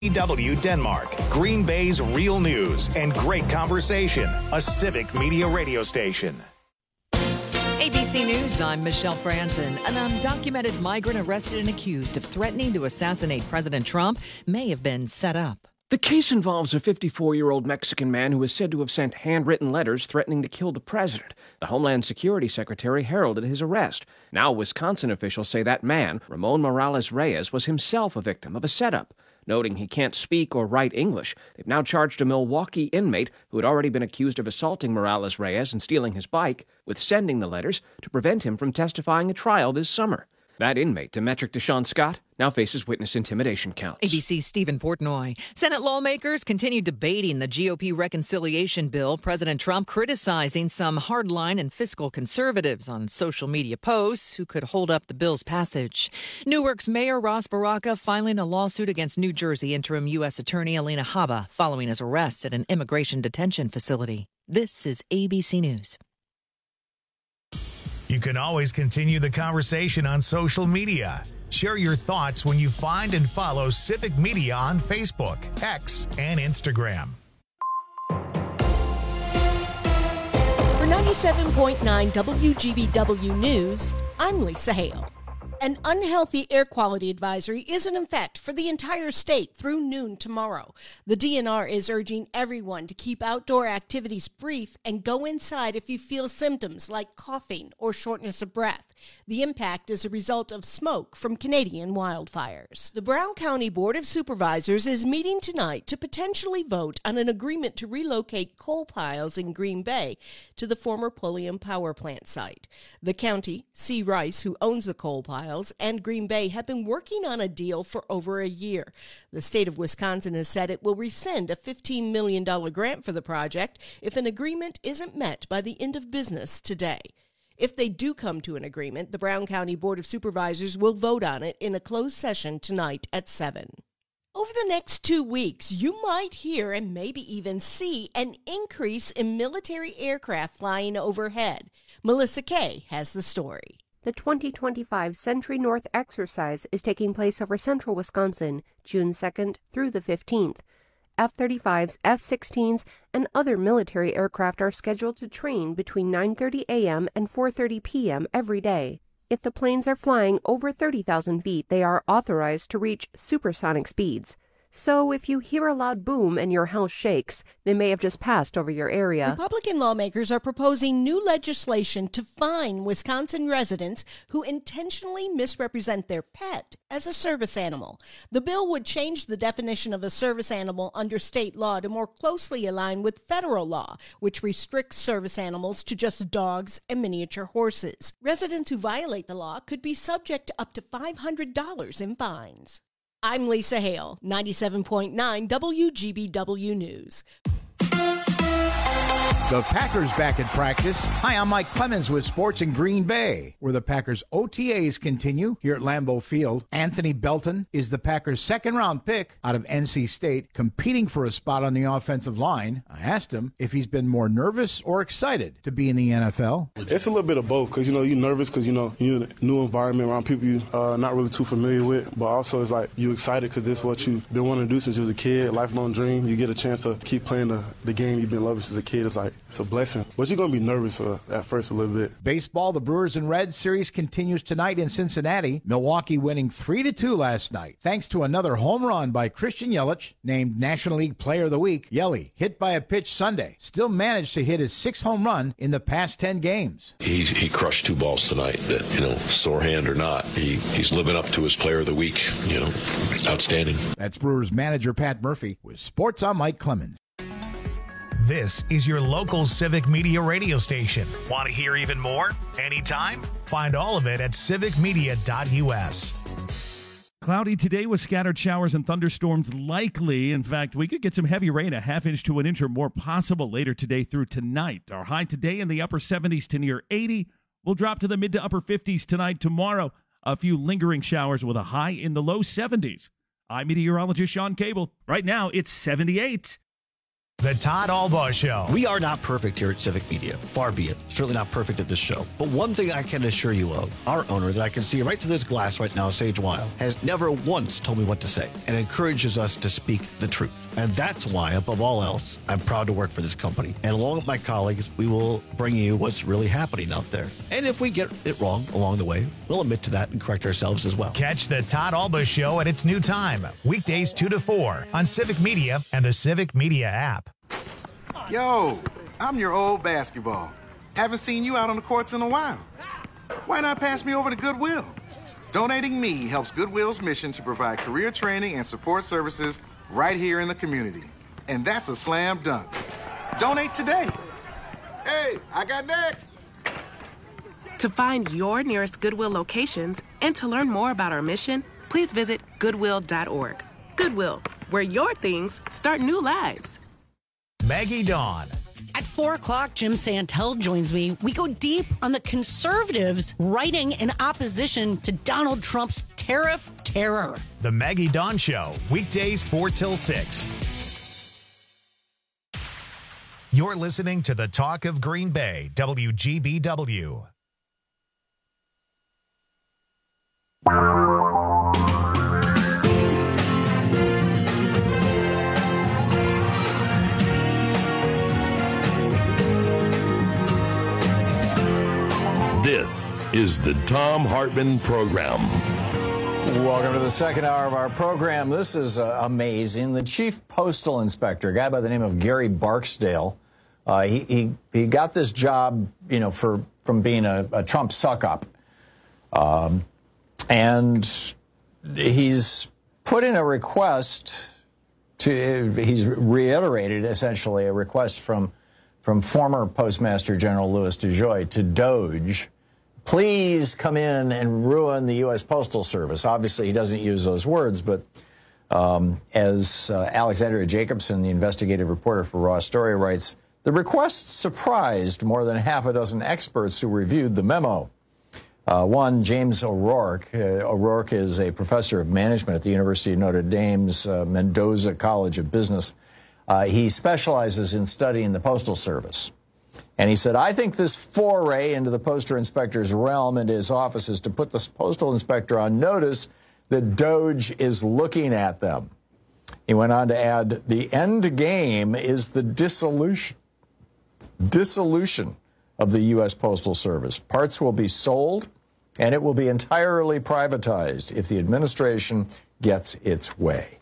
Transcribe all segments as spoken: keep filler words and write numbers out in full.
W Denmark, Green Bay's real news and great conversation, a civic media radio station. A B C News, I'm Michelle Franzen. An undocumented migrant arrested and accused of threatening to assassinate President Trump may have been set up. The case involves a fifty-four-year-old Mexican man who is said to have sent handwritten letters threatening to kill the president. The Homeland Security Secretary heralded his arrest. Now Wisconsin officials say that man, Ramon Morales Reyes, was himself a victim of a setup. Noting he can't speak or write English, they've now charged a Milwaukee inmate who had already been accused of assaulting Morales Reyes and stealing his bike with sending the letters to prevent him from testifying at trial this summer. That inmate, Demetric Deshawn Scott, now faces witness intimidation counts. A B C's Stephen Portnoy. Senate lawmakers continue debating the G O P reconciliation bill. President Trump criticizing some hardline and fiscal conservatives on social media posts who could hold up the bill's passage. Newark's Mayor Ras Baraka filing a lawsuit against New Jersey interim U S Attorney Alina Habba following his arrest at an immigration detention facility. This is A B C News. You can always continue the conversation on social media. Share your thoughts when you find and follow Civic Media on Facebook, X, and Instagram. For ninety-seven point nine W G B W News, I'm Lisa Hale. An unhealthy air quality advisory is in effect for the entire state through noon tomorrow. The D N R is urging everyone to keep outdoor activities brief and go inside if you feel symptoms like coughing or shortness of breath. The impact is a result of smoke from Canadian wildfires. The Brown County Board of Supervisors is meeting tonight to potentially vote on an agreement to relocate coal piles in Green Bay to the former Pulliam Power Plant site. The county, C. Rice, who owns the coal piles, and Green Bay have been working on a deal for over a year. The state of Wisconsin has said it will rescind a fifteen million dollars grant for the project if an agreement isn't met by the end of business today. If they do come to an agreement, the Brown County Board of Supervisors will vote on it in a closed session tonight at seven. Over the next two weeks, you might hear and maybe even see an increase in military aircraft flying overhead. Melissa Kay has the story. The twenty twenty-five Century North exercise is taking place over central Wisconsin, June second through the fifteenth. F thirty-fives, F sixteens, and other military aircraft are scheduled to train between nine thirty a.m. and four thirty p.m. every day. If the planes are flying over thirty thousand feet, they are authorized to reach supersonic speeds. So if you hear a loud boom and your house shakes, they may have just passed over your area. Republican lawmakers are proposing new legislation to fine Wisconsin residents who intentionally misrepresent their pet as a service animal. The bill would change the definition of a service animal under state law to more closely align with federal law, which restricts service animals to just dogs and miniature horses. Residents who violate the law could be subject to up to five hundred dollars in fines. I'm Lisa Hale, ninety-seven point nine W G B W News. The Packers back in practice. Hi, I'm Mike Clemens with Sports in Green Bay, where the Packers O T As continue here at Lambeau Field. Anthony Belton is the Packers' second-round pick out of N C State, competing for a spot on the offensive line. I asked him if he's been more nervous or excited to be in the N F L. It's a little bit of both, because, you know, you're nervous because, you know, you're in a new environment around people you're uh, not really too familiar with, but also it's like you're excited because this is what you've been wanting to do since you was a kid, lifelong dream. You get a chance to keep playing the, the game you've been loving since a kid. It's like, it's a blessing. But you're going to be nervous uh, at first a little bit. Baseball, the Brewers and Reds series continues tonight in Cincinnati. Milwaukee winning three to two last night, thanks to another home run by Christian Yelich, named National League Player of the Week. Yelly, hit by a pitch Sunday, still managed to hit his sixth home run in the past ten games. He he crushed two balls tonight. That, you know, sore hand or not, he he's living up to his Player of the Week. You know, outstanding. That's Brewers manager Pat Murphy with Sports on Mike Clemens. This is your local Civic Media radio station. Want to hear even more? Anytime? Find all of it at civic media dot u s. Cloudy today with scattered showers and thunderstorms likely. In fact, we could get some heavy rain, a half inch to an inch or more possible later today through tonight. Our high today in the upper seventies to near eighty. We'll drop to the mid to upper fifties tonight. Tomorrow, a few lingering showers with a high in the low seventies. I'm meteorologist Sean Cable. Right now, it's seventy-eight. The Todd Albaugh Show. We are not perfect here at Civic Media. Far be it. Certainly not perfect at this show. But one thing I can assure you of, our owner that I can see right through this glass right now, Sage Weil, has never once told me what to say and encourages us to speak the truth. And that's why, above all else, I'm proud to work for this company. And along with my colleagues, we will bring you what's really happening out there. And if we get it wrong along the way, we'll admit to that and correct ourselves as well. Catch the Todd Albaugh Show at its new time, weekdays two to four on Civic Media and the Civic Media app. Yo, I'm your old basketball. Haven't seen you out on the courts in a while. Why not pass me over to Goodwill? Donating me helps Goodwill's mission to provide career training and support services right here in the community. And that's a slam dunk. Donate today. Hey, I got next. To find your nearest Goodwill locations and to learn more about our mission, please visit goodwill dot org. Goodwill, where your things start new lives. Maggie Dawn. At four o'clock, Jim Santel joins me. We go deep on the conservatives writing in opposition to Donald Trump's tariff terror. The Maggie Dawn Show, weekdays four till six. You're listening to the Talk of Green Bay, W G B W. This is the Thom Hartmann Program. Welcome to the second hour of our program. This is uh, amazing. The chief postal inspector, a guy by the name of Gary Barksdale, uh, he, he he got this job, you know, for from being a, a Trump suck-up. Um, and he's put in a request to, he's reiterated essentially a request from from former Postmaster General Louis DeJoy to DOJ, please come in and ruin the U S Postal Service. Obviously, he doesn't use those words, but um, as uh, Alexandria Jacobson, the investigative reporter for Raw Story, writes, the request surprised more than half a dozen experts who reviewed the memo. Uh, one, James O'Rourke. Uh, O'Rourke is a professor of management at the University of Notre Dame's uh, Mendoza College of Business. Uh, he specializes in studying the Postal Service. And he said, I think this foray into the postal inspector's realm and his office is to put the postal inspector on notice that DOJ is looking at them. He went on to add, the end game is the dissolution, dissolution of the U S Postal Service. Parts will be sold, and it will be entirely privatized if the administration gets its way.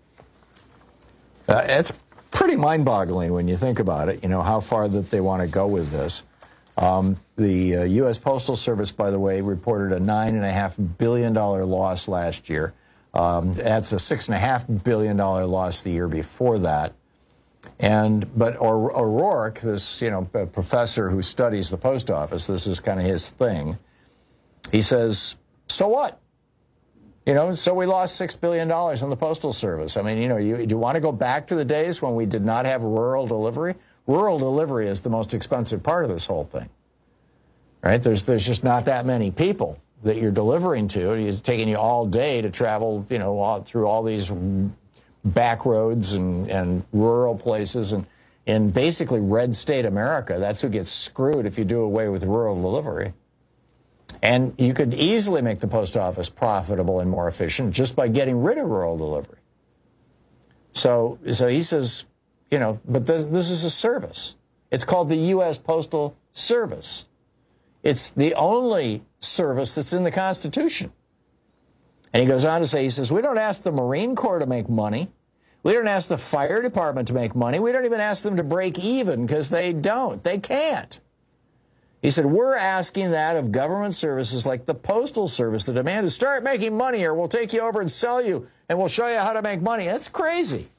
Uh, it's pretty mind-boggling when you think about it, you know, how far that they want to go with this. Um, the uh, U S Postal Service, by the way, reported a nine point five billion dollars loss last year. Um, that's a six point five billion dollars loss the year before that. And but or, O'Rourke, this, you know, professor who studies the post office, this is kind of his thing. He says, so what? You know, so we lost six billion dollars on the Postal Service. I mean, you know, you, do you want to go back to the days when we did not have rural delivery? Rural delivery is the most expensive part of this whole thing, right? There's there's just not that many people that you're delivering to. It's taking you all day to travel, you know, all, through all these back roads and, and rural places. And in basically red state America, that's who gets screwed if you do away with rural delivery. And you could easily make the post office profitable and more efficient just by getting rid of rural delivery. So, so he says, you know, but this, this is a service. It's called the U S Postal Service. It's the only service that's in the Constitution. And he goes on to say, he says, we don't ask the Marine Corps to make money. We don't ask the fire department to make money. We don't even ask them to break even because they don't. They can't. He said, we're asking that of government services like the Postal Service. The demand is start making money or we'll take you over and sell you and we'll show you how to make money. That's crazy.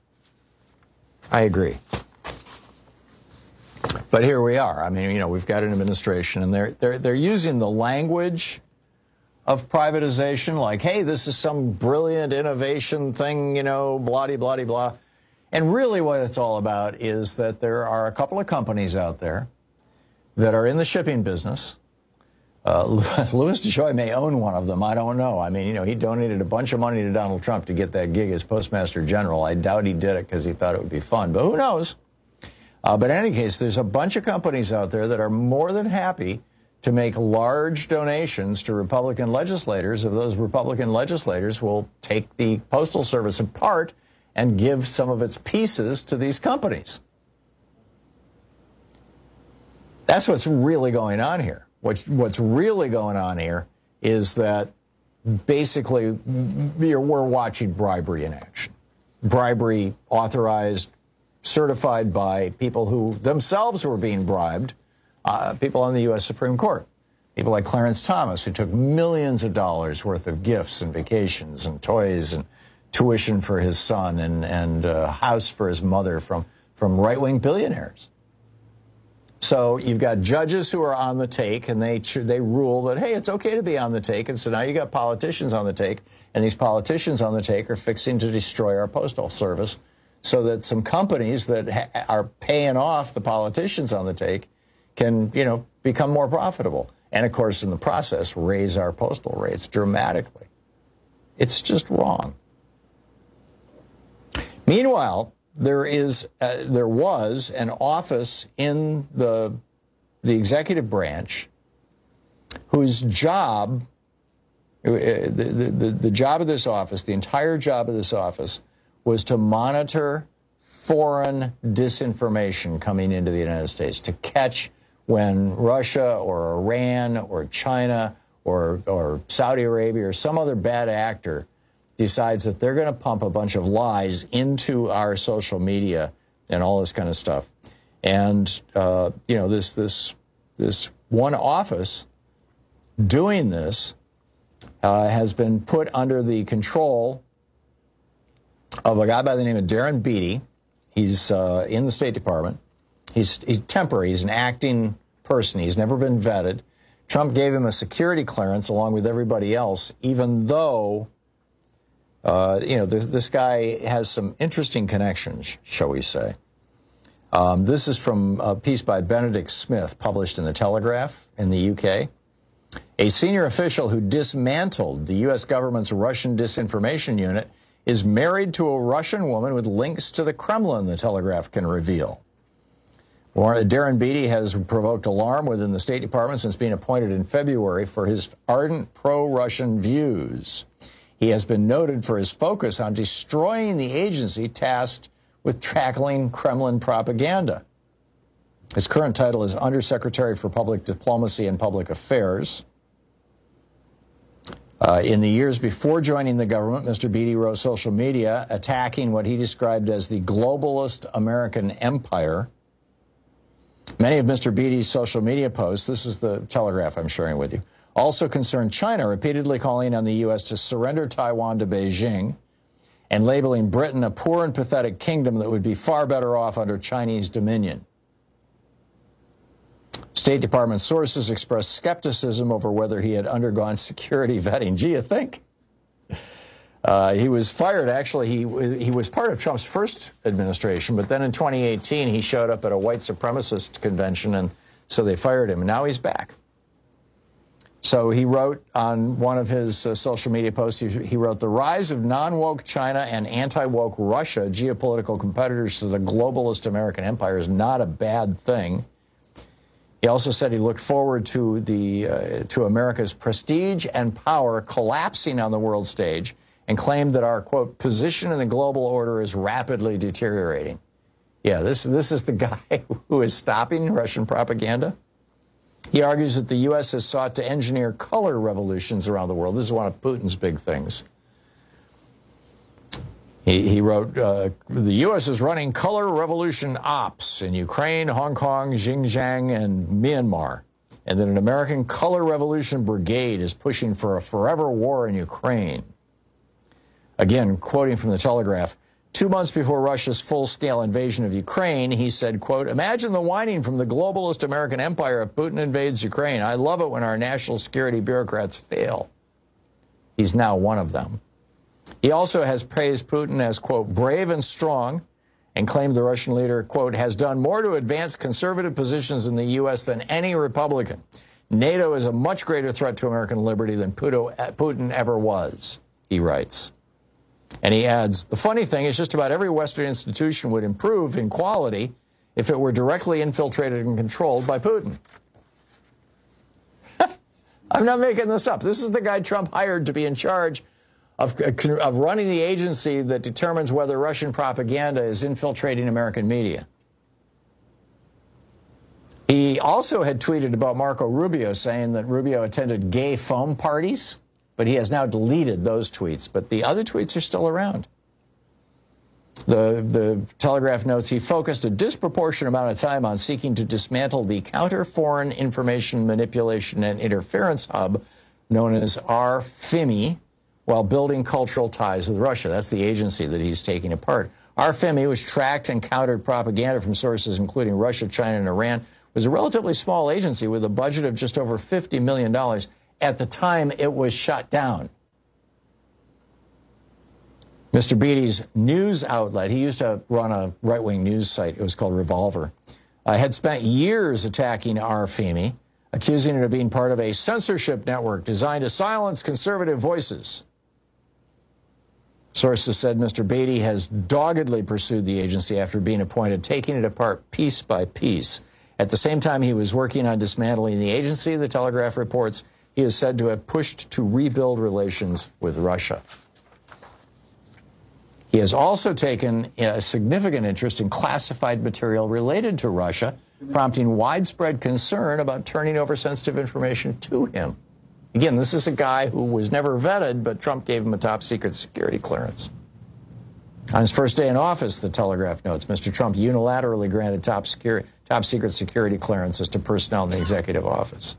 I agree. But here we are. I mean, you know, we've got an administration and they're, they're, they're using the language of privatization like, hey, this is some brilliant innovation thing, you know, blah, blah, blah, blah. And really what it's all about is that there are a couple of companies out there that are in the shipping business Uh, Louis DeJoy may own one of them. I don't know. I mean, you know, he donated a bunch of money to Donald Trump to get that gig as Postmaster General. I doubt he did it because he thought it would be fun, but who knows? Uh, but in any case, there's a bunch of companies out there that are more than happy to make large donations to Republican legislators if those Republican legislators will take the Postal Service apart and give some of its pieces to these companies. That's what's really going on here. What's, what's really going on here is that basically we're watching bribery in action. Bribery authorized, certified by people who themselves were being bribed, uh, people on the U S Supreme Court. People like Clarence Thomas, who took millions of dollars worth of gifts and vacations and toys and tuition for his son and, and a house for his mother from, from right-wing billionaires. So you've got judges who are on the take, and they they rule that, hey, it's okay to be on the take. And so now you got politicians on the take, and these politicians on the take are fixing to destroy our postal service so that some companies that ha- are paying off the politicians on the take can, you know, become more profitable. And, of course, in the process, raise our postal rates dramatically. It's just wrong. Meanwhile, there is, uh, there was an office in the the executive branch whose job, uh, the, the, the job of this office, the entire job of this office, was to monitor foreign disinformation coming into the United States, to catch when Russia or Iran or China or or Saudi Arabia or some other bad actor decides that they're going to pump a bunch of lies into our social media and all this kind of stuff. And, uh, you know, this this this one office doing this uh, has been put under the control of a guy by the name of Darren Beattie. He's uh, in the State Department. He's, he's temporary. He's an acting person. He's never been vetted. Trump gave him a security clearance along with everybody else, even though Uh, you know, this, this guy has some interesting connections, shall we say. Um, this is from a piece by Benedict Smith, published in The Telegraph in the U K. A senior official who dismantled the U S government's Russian disinformation unit is married to a Russian woman with links to the Kremlin, The Telegraph can reveal. Darren Beattie has provoked alarm within the State Department since being appointed in February for his ardent pro-Russian views. He has been noted for his focus on destroying the agency tasked with tackling Kremlin propaganda. His current title is Undersecretary for Public Diplomacy and Public Affairs. Uh, in the years before joining the government, Mister Beattie wrote social media attacking what he described as the globalist American empire. Many of Mister Beattie's social media posts, this is the Telegraph I'm sharing with you, also concerned China, repeatedly calling on the U S to surrender Taiwan to Beijing and labeling Britain a poor and pathetic kingdom that would be far better off under Chinese dominion. State Department sources expressed skepticism over whether he had undergone security vetting. Gee, you think? Uh, he was fired, actually. He, he was part of Trump's first administration, but then in twenty eighteen, he showed up at a white supremacist convention, and so they fired him. And now he's back. So he wrote on one of his uh, social media posts, he, he wrote, "The rise of non-woke China and anti-woke Russia, geopolitical competitors to the globalist American empire, is not a bad thing." He also said he looked forward to the uh, to America's prestige and power collapsing on the world stage and claimed that our, quote, position in the global order is rapidly deteriorating. Yeah, this, this is the guy who is stopping Russian propaganda. He argues that the U S has sought to engineer color revolutions around the world. This is one of Putin's big things. He, he wrote, uh, the U S is running color revolution ops in Ukraine, Hong Kong, Xinjiang, and Myanmar, and that an American color revolution brigade is pushing for a forever war in Ukraine. Again, quoting from the Telegraph, two months before Russia's full-scale invasion of Ukraine, he said, quote, "Imagine the whining from the globalist American empire if Putin invades Ukraine. I love it when our national security bureaucrats fail." He's now one of them. He also has praised Putin as, quote, "brave and strong," and claimed the Russian leader, quote, "has done more to advance conservative positions in the U S than any Republican. NATO is a much greater threat to American liberty than Putin ever was, he writes. And he adds, the funny thing is just about every Western institution would improve in quality if it were directly infiltrated and controlled by Putin. I'm not making this up. This is the guy Trump hired to be in charge of, of running the agency that determines whether Russian propaganda is infiltrating American media. He also had tweeted about Marco Rubio, saying that Rubio attended gay foam parties, but he has now deleted those tweets. But the other tweets are still around. The, the Telegraph notes he focused a disproportionate amount of time on seeking to dismantle the Counter-Foreign Information Manipulation and Interference Hub, known as R F I M I, while building cultural ties with Russia. That's the agency that he's taking apart. R F I M I, which tracked and countered propaganda from sources including Russia, China, and Iran, was a relatively small agency with a budget of just over fifty million dollars at the time it was shut down. Mister Beatty's news outlet, he used to run a right-wing news site, it was called Revolver, uh, had spent years attacking R F I M I, accusing it of being part of a censorship network designed to silence conservative voices. Sources said Mister Beatty has doggedly pursued the agency after being appointed, taking it apart piece by piece. At the same time he was working on dismantling the agency, the Telegraph reports, he is said to have pushed to rebuild relations with Russia. He has also taken a significant interest in classified material related to Russia, prompting widespread concern about turning over sensitive information to him. Again, this is a guy who was never vetted, but Trump gave him a top-secret security clearance. On his first day in office, the Telegraph notes, Mister Trump unilaterally granted top, security, top secret security clearances to personnel in the executive office.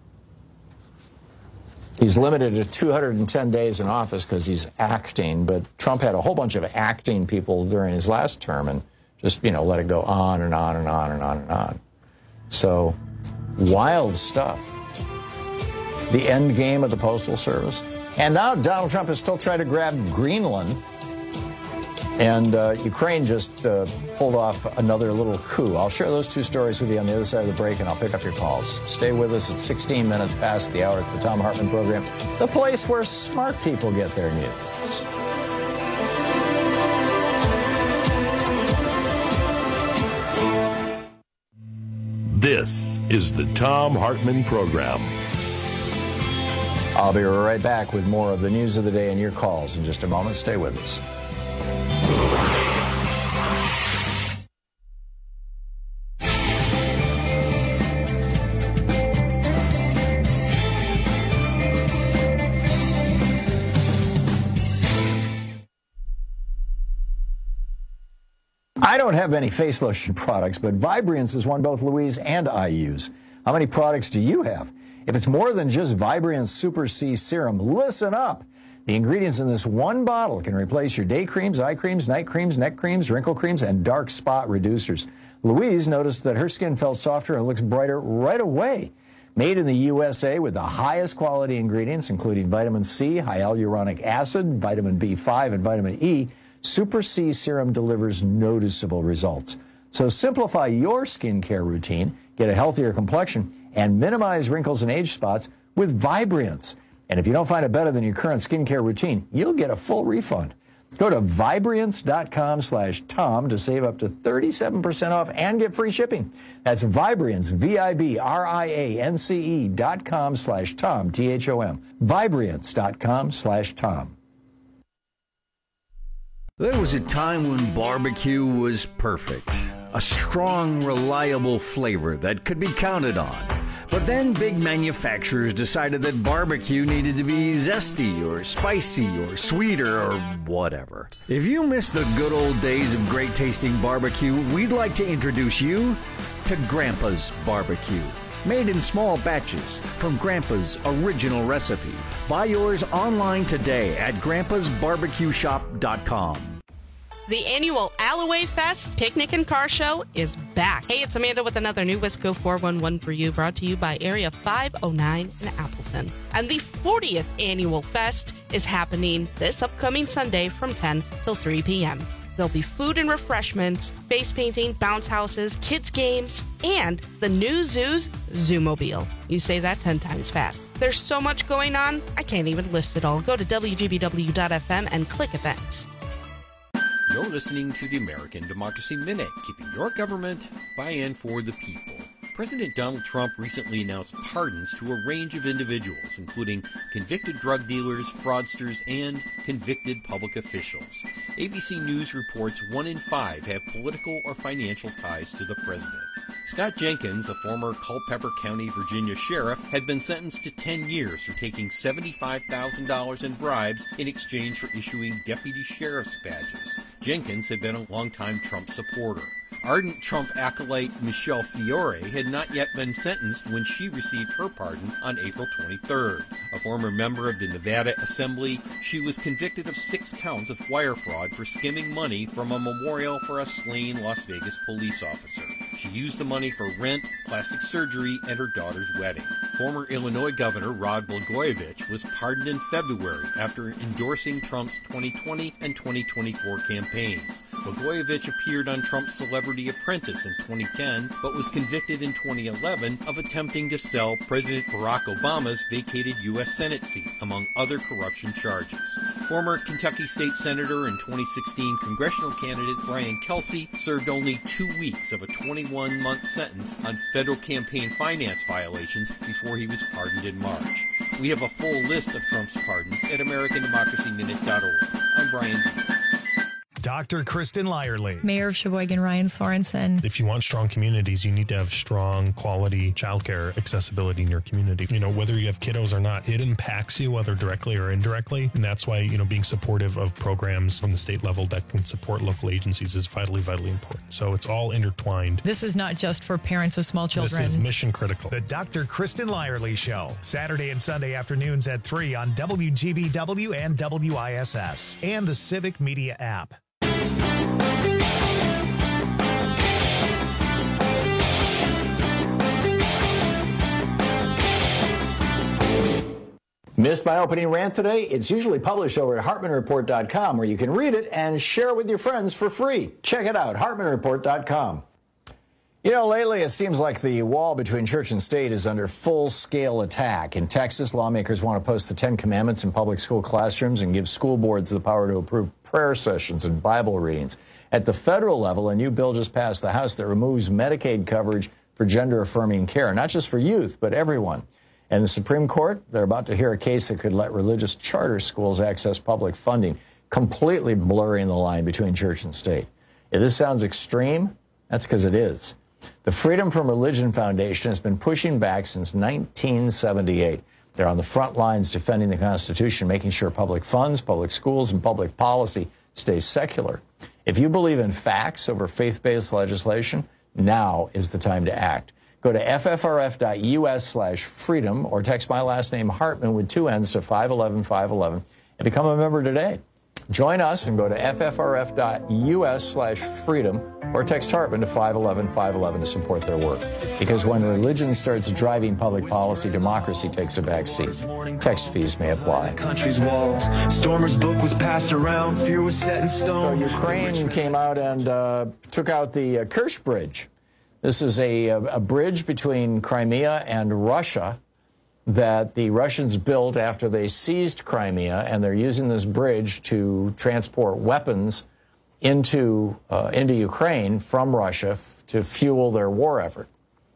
He's limited to two hundred ten days in office because he's acting, but Trump had a whole bunch of acting people during his last term and just, you know, let it go on and on and on and on and on. So, wild stuff. The end game of the Postal Service. And now Donald Trump is still trying to grab Greenland. And uh, Ukraine just uh, pulled off another little coup. I'll share those two stories with you on the other side of the break, and I'll pick up your calls. Stay with us at sixteen minutes past the hour. It's the Thom Hartmann Program, the place where smart people get their news. This is the Thom Hartmann Program. I'll be right back with more of the news of the day and your calls in just a moment. Stay with us. I don't have any face lotion products, but Vibriance is one both Louise and I use. How many products do you have? If it's more than just Vibriance Super C Serum, listen up. The ingredients in this one bottle can replace your day creams, eye creams, night creams, neck creams, wrinkle creams, and dark spot reducers. Louise noticed that her skin felt softer and looks brighter right away. Made in the U S A with the highest quality ingredients, including vitamin C, hyaluronic acid, vitamin B five, and vitamin E, Super C Serum delivers noticeable results. So simplify your skincare routine, get a healthier complexion, and minimize wrinkles and age spots with Vibriance. And if you don't find it better than your current skincare routine, you'll get a full refund. Go to Vibriance.com slash Tom to save up to thirty-seven percent off and get free shipping. That's Vibriance, V I B R I A N C E dot com slash Tom, T H O M. Vibriance.com slash Tom. There was a time when barbecue was perfect. A strong, reliable flavor that could be counted on. But then big manufacturers decided that barbecue needed to be zesty or spicy or sweeter or whatever. If you miss the good old days of great tasting barbecue, we'd like to introduce you to Grandpa's Barbecue. Made in small batches from Grandpa's original recipe. Buy yours online today at grandpas barbecue shop dot com. The annual Alloway Fest Picnic and Car Show is back. Hey, it's Amanda with another new Wisco four one one for you, brought to you by Area five oh nine in Appleton. And the fortieth Annual Fest is happening this upcoming Sunday from ten till three p.m. There'll be food and refreshments, face painting, bounce houses, kids' games, and the new zoo's Zoomobile. You say that ten times fast. There's so much going on, I can't even list it all. Go to W G B W dot F M and click events. You're listening to the American Democracy Minute, keeping your government by and for the people. President Donald Trump recently announced pardons to a range of individuals, including convicted drug dealers, fraudsters, and convicted public officials. A B C News reports one in five have political or financial ties to the president. Scott Jenkins, a former Culpeper County, Virginia sheriff, had been sentenced to ten years for taking seventy-five thousand dollars in bribes in exchange for issuing deputy sheriff's badges. Jenkins had been a longtime Trump supporter. Ardent Trump acolyte Michelle Fiore had not yet been sentenced when she received her pardon on April twenty-third. A former member of the Nevada Assembly, she was convicted of six counts of wire fraud for skimming money from a memorial for a slain Las Vegas police officer. She used the money for rent, plastic surgery, and her daughter's wedding. Former Illinois Governor Rod Blagojevich was pardoned in February after endorsing Trump's twenty twenty and twenty twenty-four campaigns. Blagojevich appeared on Trump's Celebrity Apprentice in twenty ten, but was convicted in twenty eleven of attempting to sell President Barack Obama's vacated U S Senate seat, among other corruption charges. Former Kentucky State Senator and twenty sixteen congressional candidate Brian Kelsey served only two weeks of a twenty-one month sentence on federal campaign finance violations before he was pardoned in March. We have a full list of Trump's pardons at American Democracy Minute dot org. I'm Brian Dean. Doctor Kristen Lyerly. Mayor of Sheboygan, Ryan Sorensen. If you want strong communities, you need to have strong quality childcare accessibility in your community. You know, whether you have kiddos or not, it impacts you, whether directly or indirectly. And that's why, you know, being supportive of programs from the state level that can support local agencies is vitally, vitally important. So it's all intertwined. This is not just for parents of small children. This is mission critical. The Doctor Kristen Lyerly Show, Saturday and Sunday afternoons at three on W G B W and W I S S and the Civic Media app. Missed my opening rant today? It's usually published over at Hartman Report dot com, where you can read it and share it with your friends for free. Check it out, Hartman Report dot com. You know, lately it seems like the wall between church and state is under full-scale attack. In Texas, lawmakers want to post the Ten Commandments in public school classrooms and give school boards the power to approve prayer sessions and Bible readings. At the federal level, a new bill just passed the House that removes Medicaid coverage for gender-affirming care, not just for youth, but everyone. And the Supreme Court, they're about to hear a case that could let religious charter schools access public funding, completely blurring the line between church and state. If this sounds extreme, that's because it is. The Freedom from Religion Foundation has been pushing back since nineteen seventy-eight. They're on the front lines defending the Constitution, making sure public funds, public schools, and public policy stay secular. If you believe in facts over faith-based legislation, now is the time to act. Go to F F R F dot U S slash freedom or text my last name Hartman with two N's to five eleven five eleven and become a member today. Join us and go to F F R F dot U S slash freedom or text Hartman to five eleven five eleven to support their work. Because when religion starts driving public policy, democracy takes a back seat. Text fees may apply. Country's walls. Stormer's book was passed around. Fear was set in stone. So Ukraine came out and uh, took out the uh, Kerch Bridge. This is a, a bridge between Crimea and Russia that the Russians built after they seized Crimea, and they're using this bridge to transport weapons into uh, into Ukraine from Russia f- to fuel their war effort.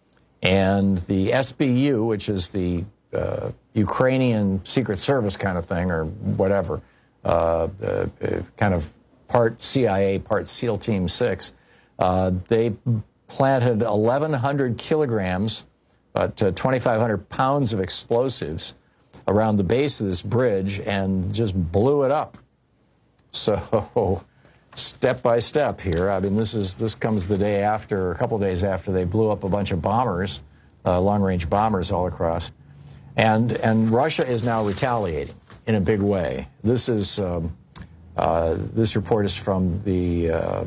And the S B U, which is the uh, Ukrainian Secret Service kind of thing, or whatever, uh, uh, kind of part C I A, part SEAL Team six, uh, they planted eleven hundred kilograms, about uh, twenty-five hundred pounds of explosives around the base of this bridge and just blew it up. So step by step here, I mean, this is this comes the day after, a couple of days after they blew up a bunch of bombers, uh, long-range bombers all across. And, and Russia is now retaliating in a big way. This is, um, uh, this report is from the, uh,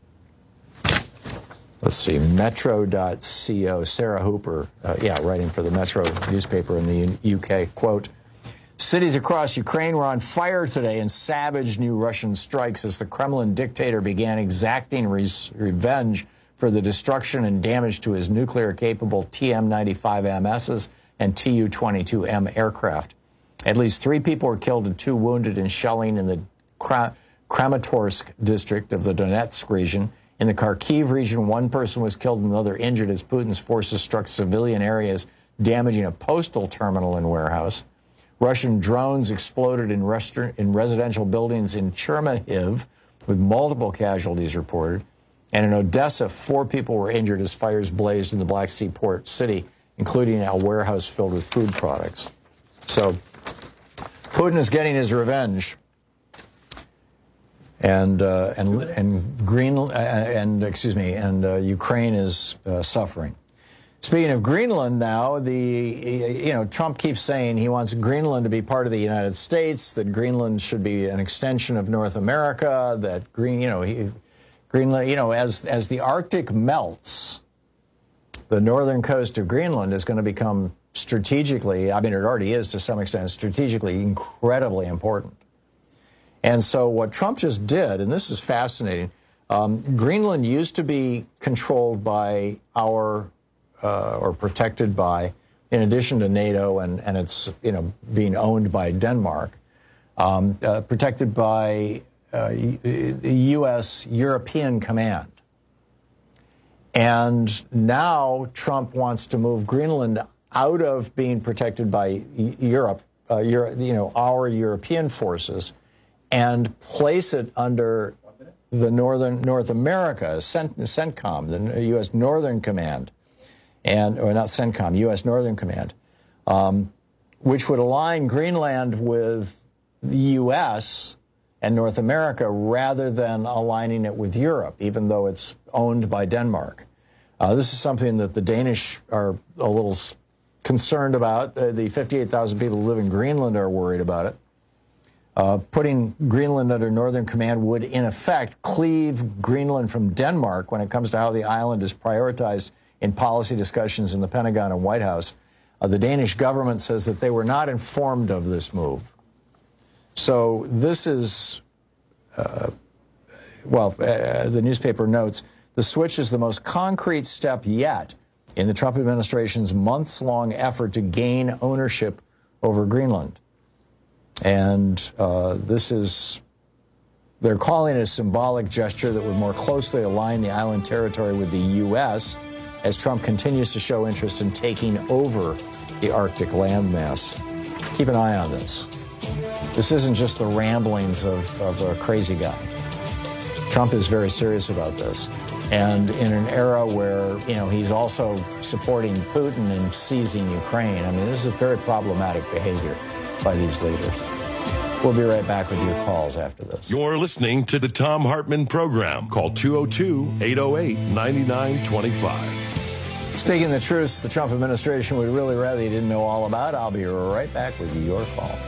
let's see, Metro dot co, Sarah Hooper, uh, yeah, writing for the Metro newspaper in the U K, quote, Cities across Ukraine were on fire today in savage new Russian strikes as the Kremlin dictator began exacting res- revenge for the destruction and damage to his nuclear-capable T M ninety-five M Ss and T U twenty-two M aircraft. At least three people were killed and two wounded in shelling in the Kra- Kramatorsk district of the Donetsk region. In the Kharkiv region, one person was killed and another injured as Putin's forces struck civilian areas, damaging a postal terminal and warehouse. Russian drones exploded in, restaurant, in residential buildings in Chernihiv, with multiple casualties reported. And in Odessa, four people were injured as fires blazed in the Black Sea port city, including a warehouse filled with food products. So Putin is getting his revenge. And uh, and and Greenland uh, and excuse me, and uh, Ukraine is uh, suffering. Speaking of Greenland, now the you know Trump keeps saying he wants Greenland to be part of the United States, that Greenland should be an extension of North America, that Green you know he, Greenland you know as as the Arctic melts, the northern coast of Greenland is going to become strategically, I mean it already is to some extent, strategically incredibly important. And so what Trump just did, and this is fascinating, um, Greenland used to be controlled by our, uh, or protected by, in addition to NATO and, and it's, you know, being owned by Denmark, um, uh, protected by uh, U S European Command. And now Trump wants to move Greenland out of being protected by Europe, uh, Euro, you know, our European forces, and place it under the Northern North America, CENTCOM, the U S Northern Command, and or not CENTCOM, U S Northern Command, um, which would align Greenland with the U S and North America rather than aligning it with Europe, even though it's owned by Denmark. Uh, this is something that the Danish are a little concerned about. Uh, the fifty-eight thousand people who live in Greenland are worried about it. Uh, putting Greenland under Northern Command would, in effect, cleave Greenland from Denmark when it comes to how the island is prioritized in policy discussions in the Pentagon and White House. Uh, the Danish government says that they were not informed of this move. So this is, uh, well, uh, the newspaper notes, the switch is the most concrete step yet in the Trump administration's months-long effort to gain ownership over Greenland. And uh, this is, they're calling it a symbolic gesture that would more closely align the island territory with the U S as Trump continues to show interest in taking over the Arctic landmass. Keep an eye on this. This isn't just the ramblings of, of a crazy guy. Trump is very serious about this. And in an era where, you know, he's also supporting Putin and seizing Ukraine, I mean, this is very problematic behavior by these leaders. We'll be right back with your calls after this. You're listening to the Thom Hartmann Program. Call two oh two, eight oh eight, nine nine two five. Speaking the truths the Trump administration would really rather you didn't know all about, I'll be right back with your calls.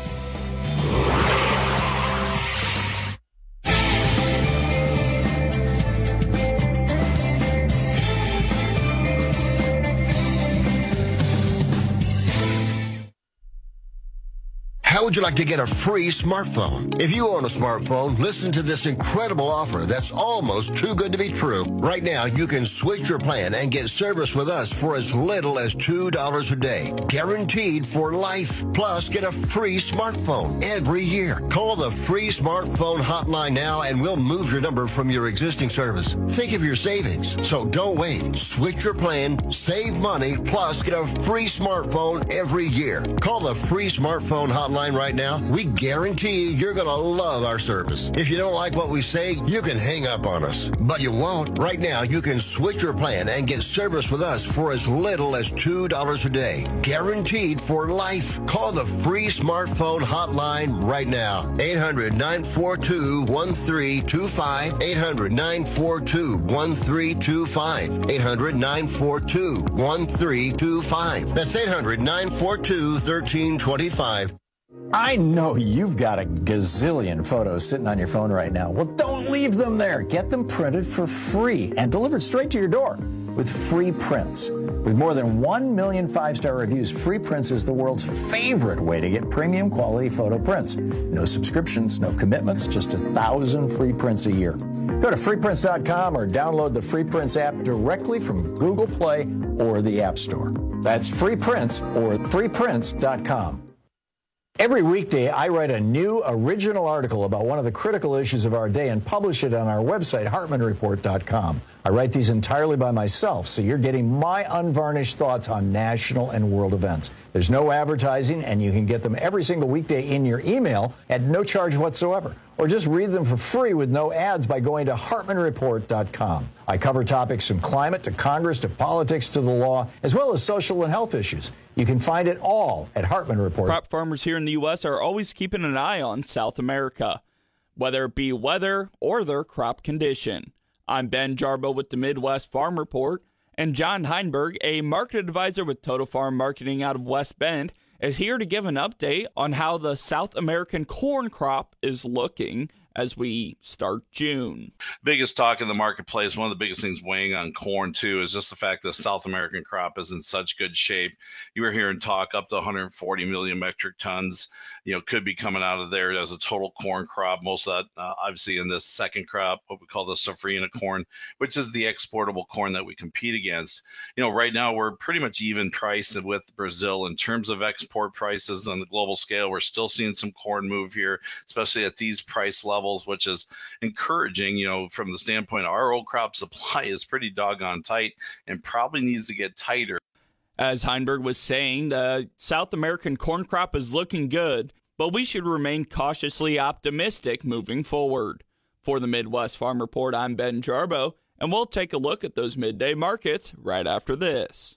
How would you like to get a free smartphone? If you own a smartphone, listen to this incredible offer that's almost too good to be true. Right now, you can switch your plan and get service with us for as little as two dollars a day. Guaranteed for life. Plus, get a free smartphone every year. Call the free smartphone hotline now and we'll move your number from your existing service. Think of your savings. So don't wait. Switch your plan, save money, plus get a free smartphone every year. Call the free smartphone hotline right now. We guarantee you're going to love our service. If you don't like what we say, you can hang up on us. But you won't. Right now, you can switch your plan and get service with us for as little as two dollars a day. Guaranteed for life. Call the free smartphone hotline right now. eight hundred, nine four two, one three two five. eight hundred, nine four two, one three two five. eight hundred, nine four two, one three two five. That's eight hundred, nine four two, one three two five. I know you've got a gazillion photos sitting on your phone right now. Well, don't leave them there. Get them printed for free and delivered straight to your door with free prints. With more than one million five-star reviews, Free Prints is the world's favorite way to get premium quality photo prints. No subscriptions, no commitments, just a thousand free prints a year. Go to free prints dot com or download the Free Prints app directly from Google Play or the App Store. That's Free Prints or free prints dot com. Every weekday, I write a new original article about one of the critical issues of our day and publish it on our website, hartman report dot com. I write these entirely by myself, so you're getting my unvarnished thoughts on national and world events. There's no advertising, and you can get them every single weekday in your email at no charge whatsoever. Or just read them for free with no ads by going to hartman report dot com. I cover topics from climate to Congress to politics to the law, as well as social and health issues. You can find it all at Hartman Report. Crop farmers here in the U S are always keeping an eye on South America, whether it be weather or their crop condition. I'm Ben Jarbo with the Midwest Farm Report, and John Heinberg, a market advisor with Total Farm Marketing out of West Bend, is here to give an update on how the South American corn crop is looking as we start June. Biggest talk in the marketplace, one of the biggest things weighing on corn too, is just the fact that South American crop is in such good shape. You were hearing talk up to one hundred forty million metric tons, you know, could be coming out of there as a total corn crop. Most of that uh, obviously in this second crop, what we call the safrinha corn, which is the exportable corn that we compete against. You know, right now we're pretty much even priced with Brazil in terms of export prices on the global scale. We're still seeing some corn move here, especially at these price levels, which is encouraging, you know, from the standpoint our old crop supply is pretty doggone tight and probably needs to get tighter. As Heinberg was saying, the South American corn crop is looking good, but we should remain cautiously optimistic moving forward. For the Midwest Farm Report, I'm Ben Jarbo, and we'll take a look at those midday markets right after this.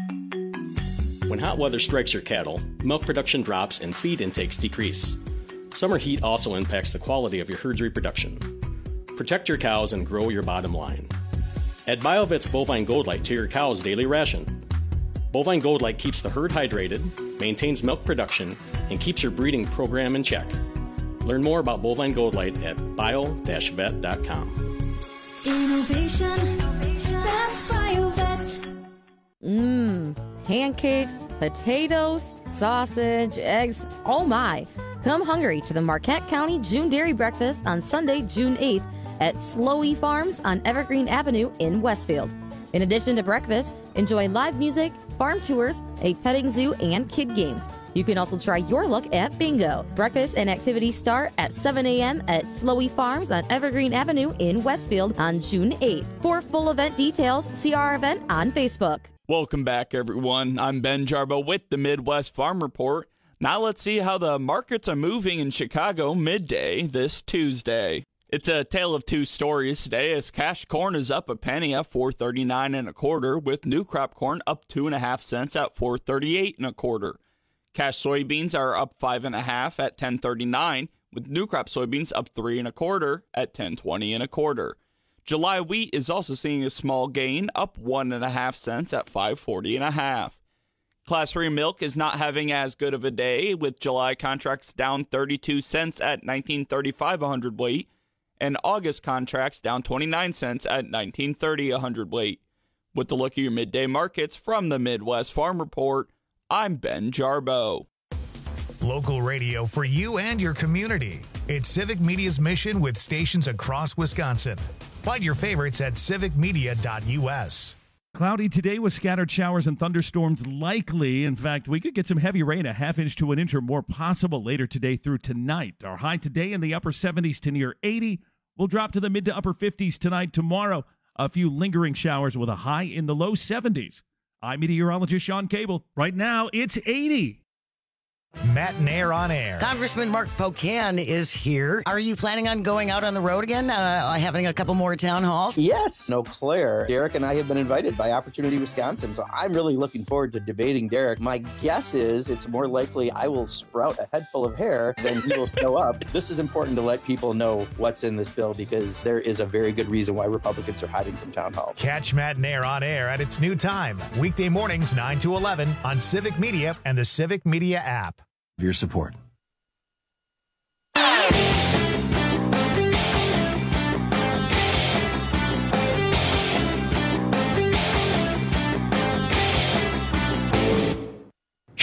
When hot weather strikes your cattle, milk production drops and feed intakes decrease. Summer heat also impacts the quality of your herd's reproduction. Protect your cows and grow your bottom line. Add BioVet's Bovine Gold Light to your cow's daily ration. Bovine Gold Light keeps the herd hydrated, maintains milk production, and keeps your breeding program in check. Learn more about Bovine Gold Light at bio dash vet dot com. Innovation, that's BioVet. Mmm, pancakes, potatoes, sausage, eggs, oh my. Come hungry to the Marquette County June Dairy Breakfast on Sunday, June eighth at Slowy Farms on Evergreen Avenue in Westfield. In addition to breakfast, enjoy live music, farm tours, a petting zoo, and kid games. You can also try your luck at bingo. Breakfast and activities start at seven a.m. at Slowy Farms on Evergreen Avenue in Westfield on June eighth. For full event details, see our event on Facebook. Welcome back, everyone. I'm Ben Jarbo with the Midwest Farm Report. Now let's see how the markets are moving in Chicago midday this Tuesday. It's a tale of two stories today as cash corn is up a penny at four thirty-nine and a quarter, with new crop corn up two and a half cents at four thirty-eight and a quarter. Cash soybeans are up five and a half at ten thirty-nine, with new crop soybeans up three and a quarter at ten twenty and a quarter. July wheat is also seeing a small gain, up one and a half cents at five forty and a half. Class three milk is not having as good of a day, with July contracts down thirty-two cents at nineteen thirty-five a hundredweight, and August contracts down twenty-nine cents at nineteen thirty a hundredweight. With the look at your midday markets from the Midwest Farm Report, I'm Ben Jarbo. Local radio for you and your community. It's Civic Media's mission with stations across Wisconsin. Find your favorites at civic media dot u s. Cloudy today with scattered showers and thunderstorms likely. In fact, we could get some heavy rain, a half inch to an inch or more possible later today through tonight. Our high today in the upper seventies to near eighty. We'll drop to the mid to upper fifties tonight. Tomorrow, a few lingering showers with a high in the low seventies. I'm meteorologist Sean Cable. Right now, it's eighty. Matt Nair on air. Congressman Mark Pocan is here. Are you planning on going out on the road again, uh, having a couple more town halls? Yes. Eau Claire. Derek and I have been invited by Opportunity Wisconsin, so I'm really looking forward to debating Derek. My guess is it's more likely I will sprout a head full of hair than he will show up. This is important to let people know what's in this bill because there is a very good reason why Republicans are hiding from town halls. Catch Matt Nair on air at its new time, weekday mornings nine to eleven on Civic Media and the Civic Media app. Your support.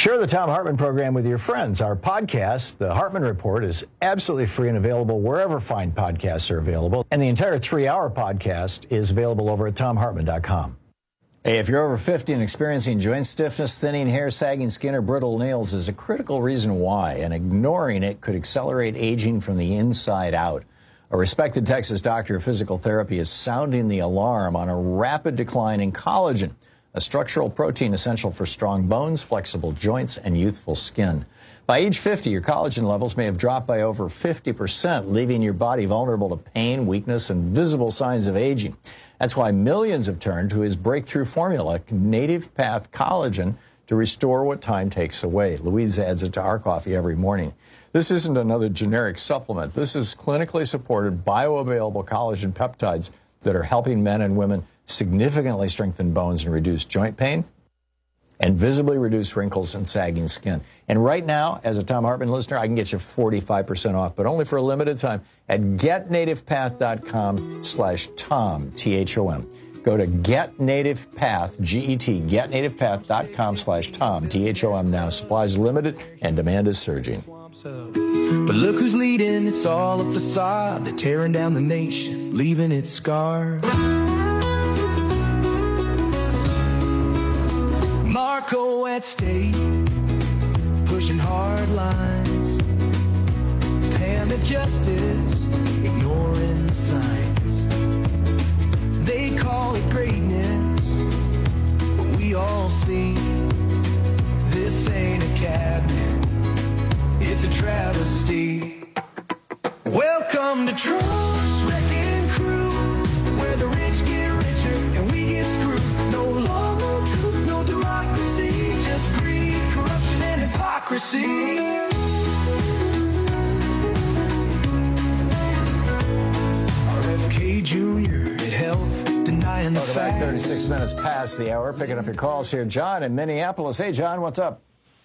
Share the Thom Hartmann program with your friends. Our podcast, The Hartmann Report, is absolutely free and available wherever fine podcasts are available. And the entire three-hour podcast is available over at thom hartmann dot com. Hey, if you're over fifty and experiencing joint stiffness, thinning hair, sagging skin, or brittle nails is a critical reason why, and ignoring it could accelerate aging from the inside out. A respected Texas doctor of physical therapy is sounding the alarm on a rapid decline in collagen, a structural protein essential for strong bones, flexible joints, and youthful skin. By age fifty, your collagen levels may have dropped by over fifty percent, leaving your body vulnerable to pain, weakness, and visible signs of aging. That's why millions have turned to his breakthrough formula, Native Path Collagen, to restore what time takes away. Louise adds it to our coffee every morning. This isn't another generic supplement. This is clinically supported, bioavailable collagen peptides that are helping men and women significantly strengthen bones and reduce joint pain and visibly reduce wrinkles and sagging skin. And right now, as a Thom Hartmann listener, I can get you forty-five percent off, but only for a limited time at get native path dot com slash Tom, T H O M. Go to GetNativePath, G E T, get native path dot com slash Tom, T H O M now. Supplies limited and demand is surging. But look who's leading, it's all a facade. They're tearing down the nation, leaving its scars. Marco at state, pushing hard lines. Pam at justice, ignoring the signs. They call it greatness, but we all see this ain't a cabinet, it's a travesty. Welcome to Trump's Wrecking Crew, where the rich get richer and we get screwed. No law, no truth, no democracy, just greed, corruption, and hypocrisy. R F K Junior at Health, denying the Welcome facts. back, thirty-six minutes past the hour. Picking up your calls here. John in Minneapolis. Hey, John, what's up?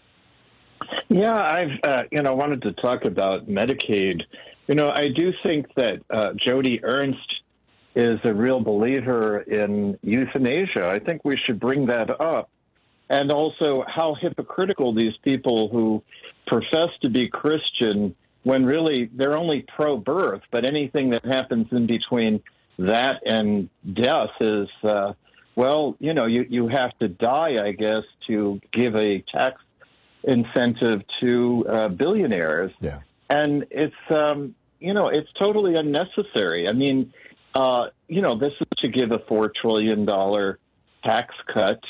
Yeah, I've, uh, you know, wanted to talk about Medicaid. You know, I do think that uh, Jody Ernst is a real believer in euthanasia. I think we should bring that up. And also how hypocritical these people who profess to be Christian when really they're only pro-birth, but anything that happens in between that and death is, uh, well, you know, you, you have to die, I guess, to give a tax incentive to uh, billionaires. Yeah. And it's, um, you know, it's totally unnecessary. I mean, uh, you know, this is to give a four trillion dollars tax cut.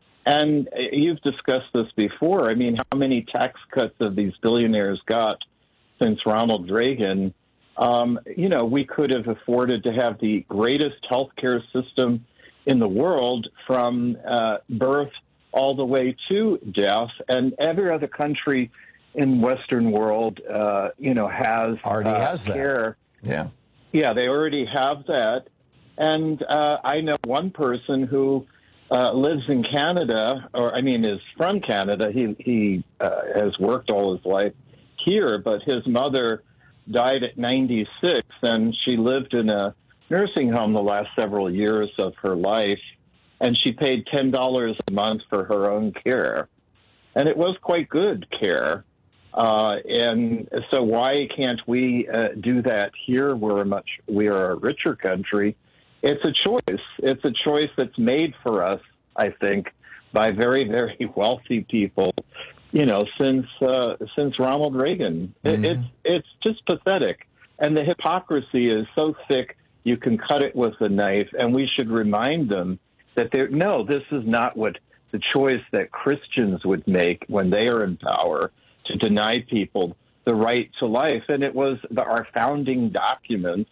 And you've discussed this before. I mean, how many tax cuts have these billionaires got since Ronald Reagan? Um, you know, we could have afforded to have the greatest healthcare system in the world from uh, birth all the way to death, and every other country in Western world, uh, you know, has already uh, has care. that. Yeah, yeah, they already have that. And uh, I know one person who uh, lives in Canada, or I mean, is from Canada. He he uh, has worked all his life here, but his mother died at ninety-six, and she lived in a nursing home the last several years of her life. And she paid ten dollars a month for her own care. And it was quite good care. Uh, and so why can't we uh, do that here? We're a much, we are a richer country. It's a choice. It's a choice that's made for us, I think, by very, very wealthy people, you know, since, uh, since Ronald Reagan. Mm-hmm. It, it's, it's just pathetic. And the hypocrisy is so thick, you can cut it with a knife. And we should remind them that they're, no, this is not what the choice that Christians would make when they are in power, to deny people the right to life. And it was the, our founding documents,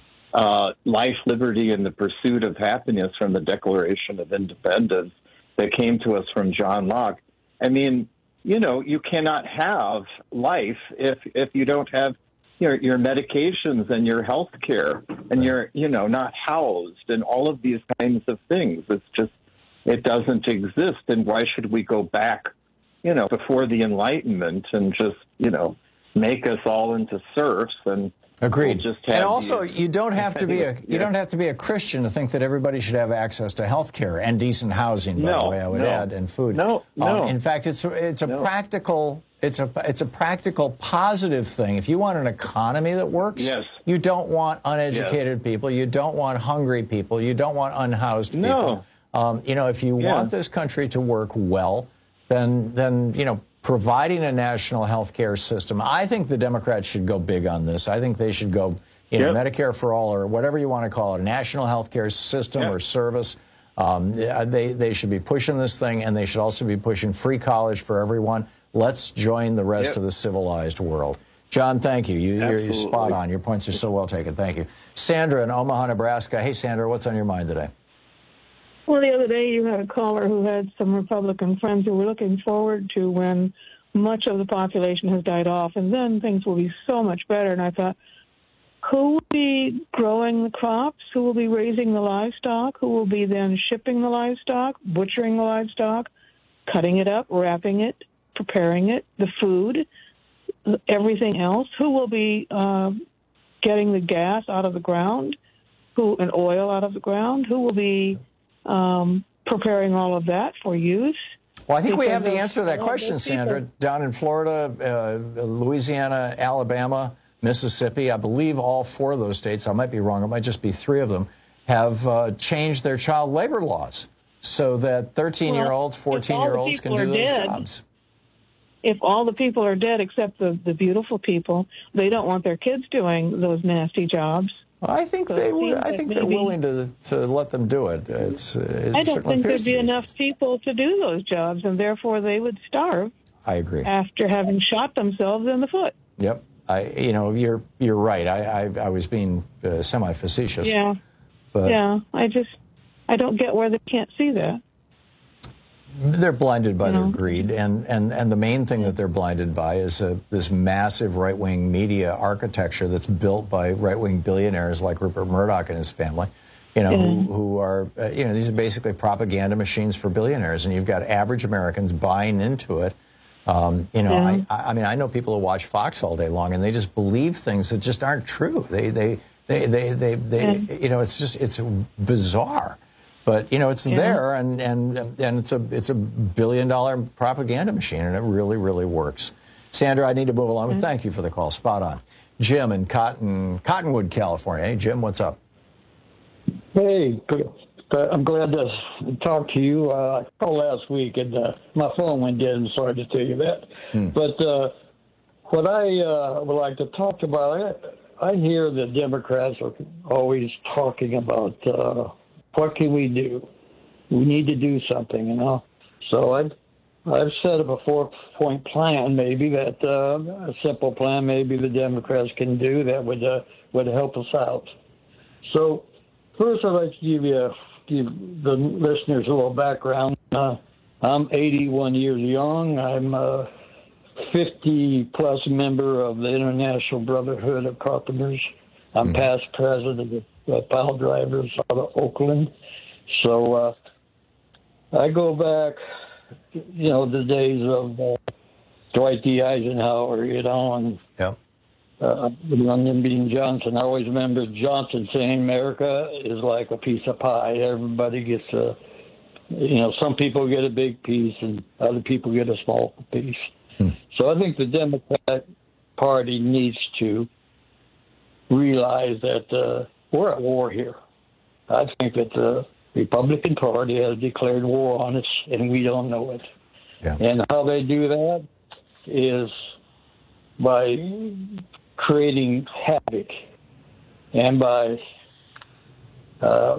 uh, life, liberty, and the pursuit of happiness from the Declaration of Independence that came to us from John Locke. I mean, you know, you cannot have life if if you don't have your your medications and your health care, and you're, you know, not housed, and all of these kinds of things. It's just, it doesn't exist. And why should we go back, you know, before the Enlightenment and just, you know, make us all into serfs? And Agreed. We'll just have and also, these- you don't have to be a you Yeah. don't have to be a Christian to think that everybody should have access to health care and decent housing. By No, the way, I would no. add, and food. No, no. Um, in fact, it's a, it's a No. practical it's a it's a practical positive thing. If you want an economy that works, Yes. you don't want uneducated people. You don't want hungry people. You don't want unhoused No. people. Um, you know, if you Yeah. want this country to work well, then then you know. Providing a national health care system. I think the Democrats should go big on this. I think they should go, you know, Yep. Medicare for all or whatever you want to call it, a national health care system Yep. or service. Um, they, they should be pushing this thing, and they should also be pushing free college for everyone. Let's join the rest Yep. of the civilized world. John, thank you. you you're, you're spot Absolutely. on. Your points are so well taken. Thank you. Sandra in Omaha, Nebraska. Hey, Sandra, what's on your mind today? Well, the other day you had a caller who had some Republican friends who were looking forward to when much of the population has died off, and then things will be so much better. And I thought, who will be growing the crops? Who will be raising the livestock? Who will be then shipping the livestock, butchering the livestock, cutting it up, wrapping it, preparing it, the food, everything else? Who will be uh, getting the gas out of the ground, who and oil out of the ground? Who will be um, preparing all of that for use? Well, I think we Because have the of answer to that all question, those people. Sandra. Down in Florida, uh, Louisiana, Alabama, Mississippi, I believe all four of those states, I might be wrong, it might just be three of them, have uh, changed their child labor laws so that thirteen-year-olds, Well, if all the fourteen-year-olds can people do are those dead, jobs. If all the people are dead except the, the beautiful people, they don't want their kids doing those nasty jobs. Well, I think So they it would. seems I like think they're maybe- willing to to let them do it. It's. Uh, it I don't certainly think appears there'd be to enough people to do those jobs, and therefore they would starve I agree. after having shot themselves in the foot. Yep. I. You know, you're you're right. I I, I was being uh, semi-facetious. Yeah, But yeah. I just, I don't get where they can't see that. They're blinded by You their know? greed, and, and, and the main thing that they're blinded by is uh, this massive right-wing media architecture that's built by right-wing billionaires like Rupert Murdoch and his family, you know, who, who are, uh, you know, these are basically propaganda machines for billionaires, and you've got average Americans buying into it. Um, you know, Yeah. I, I mean, I know people who watch Fox all day long, and they just believe things that just aren't true. They, they, they, they, they, they you know, it's just, it's bizarre. But you know it's Yeah. there, and, and and it's a it's a billion dollar propaganda machine, and it really really works. Sandra, I need to move along, but thank you for the call. Spot on. Jim in Cotton Cottonwood, California. Hey, Jim, what's up? Hey, I'm glad to talk to you. Uh, I called last week, and uh, my phone went dead. I'm sorry to tell you that. Hmm. But uh, what I uh, would like to talk about, I, I hear the Democrats are always talking about. Uh, What can we do? We need to do something, you know. So I've I've set up a four-point plan, maybe that uh, a simple plan, maybe the Democrats can do that would uh, would help us out. So first, I'd like to give you a, give the listeners a little background. Uh, I'm eighty-one years young. I'm a fifty-plus member of the International Brotherhood of Carpenters. I'm past president of uh, pile drivers out of Oakland. So uh, I go back, you know, the days of uh, Dwight D. Eisenhower, you know, and yep. uh, Lyndon B. Johnson. I always remember Johnson saying America is like a piece of pie. Everybody gets a, you know, some people get a big piece and other people get a small piece. Hmm. So I think the Democrat Party needs to realize that uh, we're at war here. I think that the Republican Party has declared war on us, and we don't know it. Yeah. And how they do that is by creating havoc and by uh,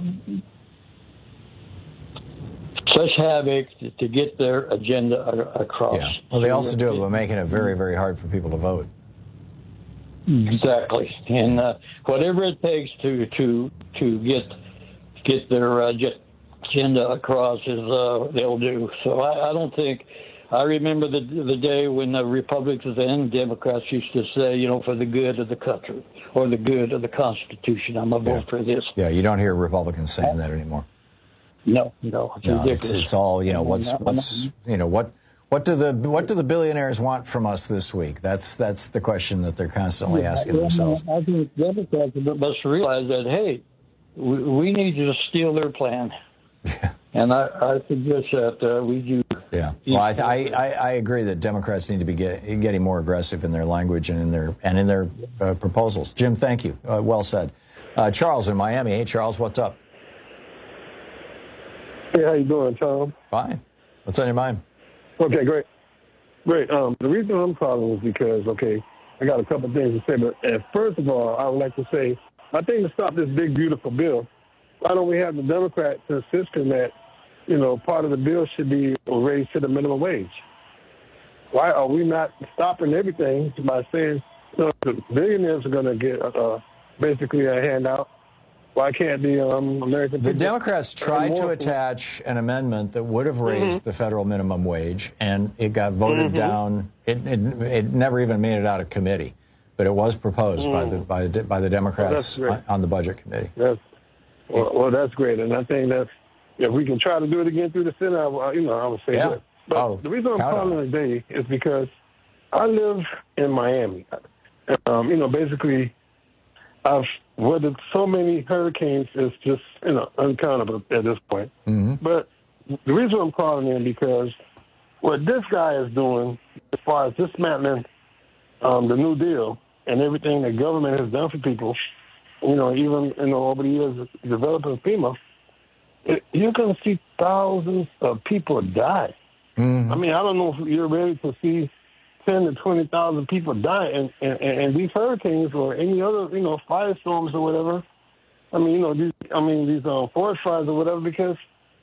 such havoc to, to get their agenda a- across. Yeah. Well, they also do it by making it very very hard for people to vote. Exactly, and uh, whatever it takes to to to get get their uh, agenda across is uh, they'll do. So I, I don't think. I remember the the day when the Republicans and Democrats used to say, you know, for the good of the country or the good of the Constitution, I'm gonna vote for this. Yeah, you don't hear Republicans saying that anymore. No, no, it's No, ridiculous. it's, it's all you know. And What's I'm not- what's you know what What do the what do the billionaires want from us this week? That's that's the question that they're constantly asking Well, themselves. I think Democrats must realize that, hey, we, we need to steal their plan. And I, I suggest that uh, we do. Yeah, well, I, I, I, I agree that Democrats need to be get, getting more aggressive in their language and in their and in their uh, proposals. Jim, thank you. Uh, well said. Uh, Charles in Miami. Hey, Charles, what's up? Hey, how you doing, Tom? Fine. What's on your mind? Okay, great. Great. Um, the reason I'm calling is because, okay, I got a couple of things to say. But uh, first of all, I would like to say, I think to stop this big, beautiful bill, why don't we have the Democrats insisting that, you know, part of the bill should be raised to the minimum wage? Why are we not stopping everything by saying, you know, the billionaires are going to get uh, basically a handout? Why can't the um, American people... The Democrats tried to attach an amendment that would have raised Mhm. the federal minimum wage, and it got voted Mhm. down. It, it it never even made it out of committee, but it was proposed by the by the by the Democrats Well, that's on, on the budget committee. That's, well, well, that's great. And I think that's, if we can try to do it again through the Senate, I, will- you know, I would say Yeah. that. But Oh, the reason I'm count on calling today is because I live in Miami. Um, you know, basically, I've weathered so many hurricanes, it's just, you know, uncountable at this point. Mm-hmm. But the reason I'm calling in because what this guy is doing as far as dismantling um, the New Deal and everything the government has done for people, you know, even, you know, over the years developing FEMA, it, you're going to see thousands of people die. Mm-hmm. I mean, I don't know if you're ready to see ten to twenty thousand people die, and, and and these hurricanes or any other, you know, firestorms or whatever. I mean, you know, these, I mean, these um, forest fires or whatever, because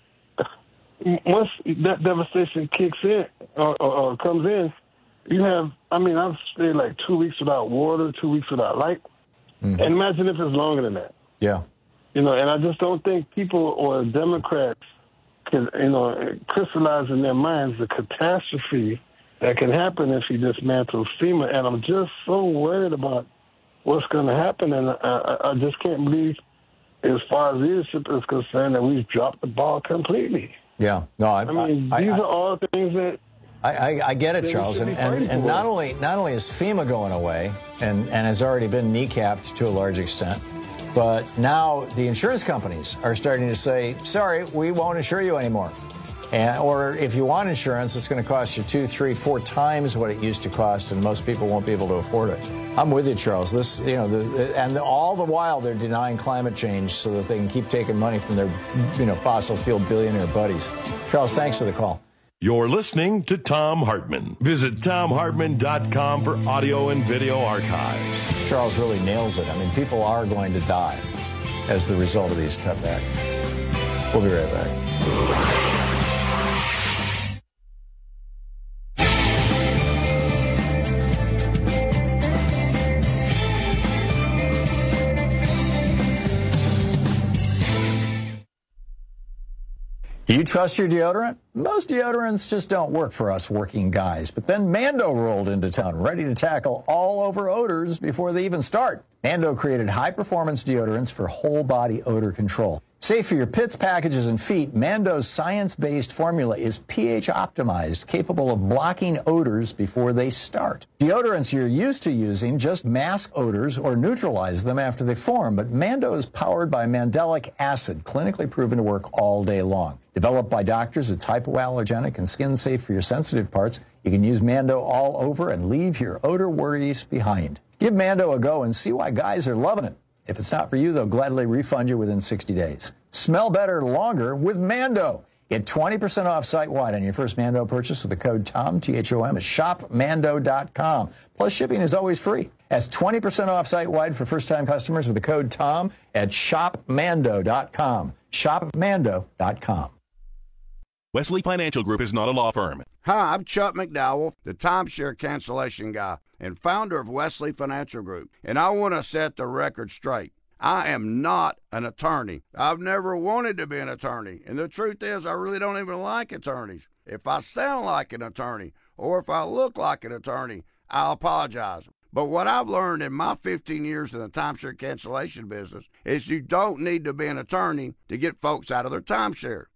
once that devastation kicks in or, or, or comes in, you have, I mean, I've stayed like two weeks without water, two weeks without light, Mm-hmm. and imagine if it's longer than that. Yeah. You know, and I just don't think people or Democrats can, you know, crystallize in their minds the catastrophe that can happen if you dismantle FEMA. And I'm just so worried about what's going to happen. And I, I, I just can't believe, as far as leadership is concerned, that we've dropped the ball completely. Yeah. No, I, I mean, I, these I, are all things that I, I, I get it, that we Charles, should and, be and, fighting and for. not only not only is FEMA going away, and, and has already been kneecapped to a large extent, but now the insurance companies are starting to say, sorry, we won't insure you anymore. And, or if you want insurance, it's going to cost you two, three, four times what it used to cost, and most people won't be able to afford it. I'm with you, Charles. This, you know, the, and all the while they're denying climate change so that they can keep taking money from their, you know, fossil fuel billionaire buddies. Charles, thanks for the call. You're listening to Thom Hartmann. Visit Thom Hartmann dot com for audio and video archives. Charles really nails it. I mean, people are going to die as the result of these cutbacks. We'll be right back. Do you trust your deodorant? Most deodorants just don't work for us working guys. But then Mando rolled into town, ready to tackle all over odors before they even start. Mando created high-performance deodorants for whole-body odor control. Safe for your pits, packages, and feet, Mando's science-based formula is pH-optimized, capable of blocking odors before they start. Deodorants you're used to using just mask odors or neutralize them after they form, but Mando is powered by mandelic acid, clinically proven to work all day long. Developed by doctors, it's hypoallergenic and skin-safe for your sensitive parts. You can use Mando all over and leave your odor worries behind. Give Mando a go and see why guys are loving it. If it's not for you, they'll gladly refund you within sixty days. Smell better longer with Mando. Get twenty percent off site-wide on your first Mando purchase with the code TOM, T H O M, at shop mando dot com. Plus, shipping is always free. That's twenty percent off site-wide for first-time customers with the code TOM at shop mando dot com. shop mando dot com. Wesley Financial Group is not a law firm. Hi, I'm Chuck McDowell, the timeshare cancellation guy and founder of Wesley Financial Group, and I want to set the record straight. I am not an attorney. I've never wanted to be an attorney, and the truth is I really don't even like attorneys. If I sound like an attorney or if I look like an attorney, I'll apologize. But what I've learned in my fifteen years in the timeshare cancellation business is you don't need to be an attorney to get folks out of their timeshare.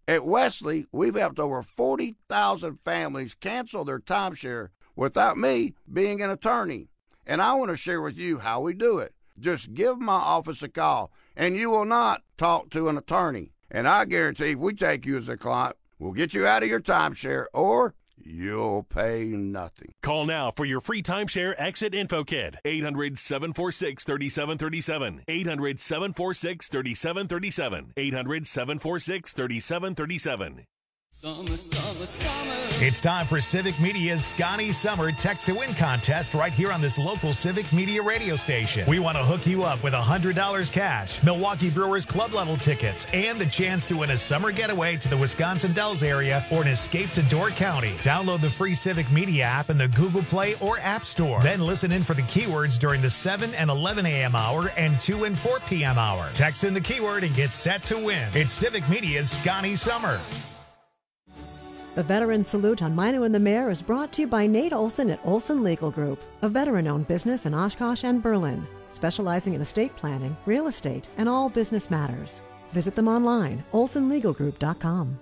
At Wesley, we've helped over forty thousand families cancel their timeshare without me being an attorney. And I want to share with you how we do it. Just give my office a call, and you will not talk to an attorney. And I guarantee if we take you as a client, we'll get you out of your timeshare, or you'll pay nothing. Call now for your free timeshare exit info kit. eight hundred, seven four six, three seven three seven. eight hundred, seven four six, three seven three seven. eight hundred, seven four six, three seven three seven. Summer, summer, summer. It's time for Civic Media's Scotty Summer Text to Win contest right here on this local Civic Media radio station. We want to hook you up with one hundred dollars cash, Milwaukee Brewers club level tickets, and the chance to win a summer getaway to the Wisconsin Dells area or an escape to Door County. Download the free Civic Media app in the Google Play or App Store. Then listen in for the keywords during the seven and eleven a.m. hour and two and four p.m. hour. Text in the keyword and get set to win. It's Civic Media's Scotty Summer. The Veteran Salute on Mino and the Mayor is brought to you by Nate Olson at Olson Legal Group, a veteran-owned business in Oshkosh and Berlin, specializing in estate planning, real estate, and all business matters. Visit them online, olson legal group dot com.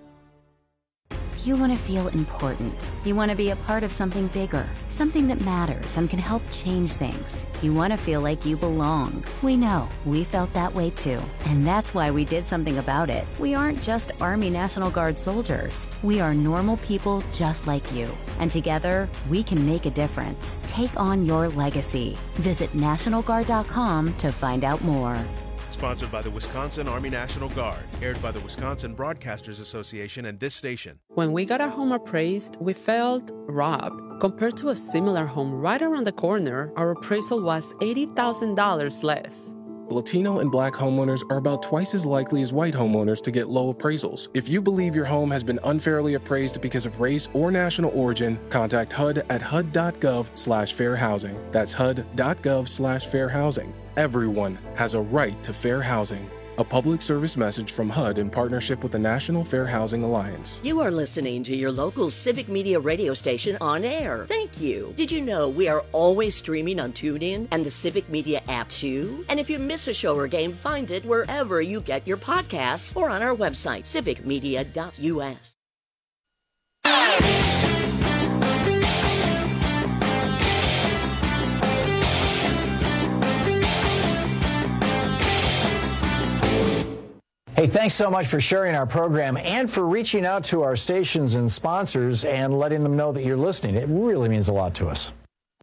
You want to feel important. You want to be a part of something bigger, something that matters and can help change things. You want to feel like you belong. We know. We felt that way too. And that's why we did something about it. We aren't just Army National Guard soldiers. We are normal people just like you. And together, we can make a difference. Take on your legacy. Visit national guard dot com to find out more. Sponsored by the Wisconsin Army National Guard, aired by the Wisconsin Broadcasters Association and this station. When we got our home appraised, we felt robbed. Compared to a similar home right around the corner, our appraisal was eighty thousand dollars less. Latino and Black homeowners are about twice as likely as white homeowners to get low appraisals. If you believe your home has been unfairly appraised because of race or national origin, contact H U D at H U D dot gov slash fair housing. That's H U D dot gov slash fair housing. Everyone has a right to fair housing. A public service message from H U D in partnership with the National Fair Housing Alliance. You are listening to your local Civic Media radio station on air. Thank you. Did you know we are always streaming on TuneIn and the Civic Media app too? And if you miss a show or game, find it wherever you get your podcasts or on our website, civic media dot u s. Hey, thanks so much for sharing our program and for reaching out to our stations and sponsors and letting them know that you're listening. It really means a lot to us.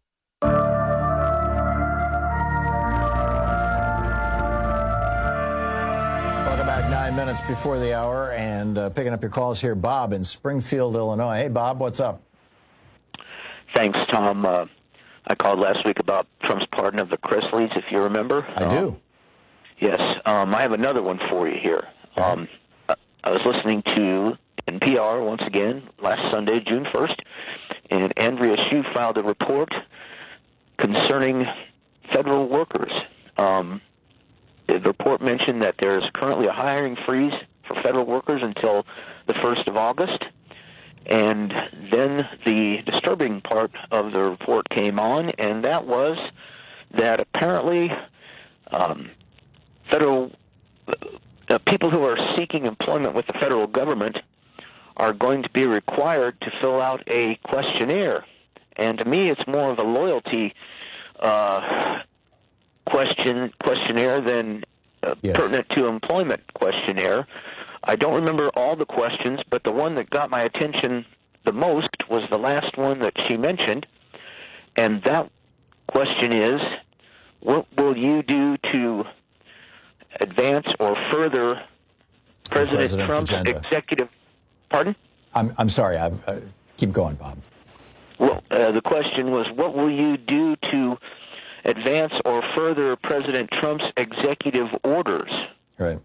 Welcome back, nine minutes before the hour, and uh, picking up your calls here, Bob in Springfield, Illinois. Hey, Bob, what's up? Thanks, Tom. Uh, I called last week about Trump's pardon of the Chrisleys, if you remember. I um, do. Yes. Um, I have another one for you here. Um, I was listening to N P R once again last Sunday, June first, and Andrea Hsu filed a report concerning federal workers. Um, the report mentioned that there is currently a hiring freeze for federal workers until the first of August. And then the disturbing part of the report came on, and that was that apparently um, federal uh, people who are seeking employment with the federal government are going to be required to fill out a questionnaire. And to me, it's more of a loyalty uh, question questionnaire than uh, yes. pertinent to employment questionnaire. I don't remember all the questions, but the one that got my attention the most was the last one that she mentioned, and that question is, what will you do to advance or further President Trump's agenda. executive... Pardon? I'm, I'm sorry. I've, uh, keep going, Bob. Well, uh, the question was, what will you do to advance or further President Trump's executive orders? Right.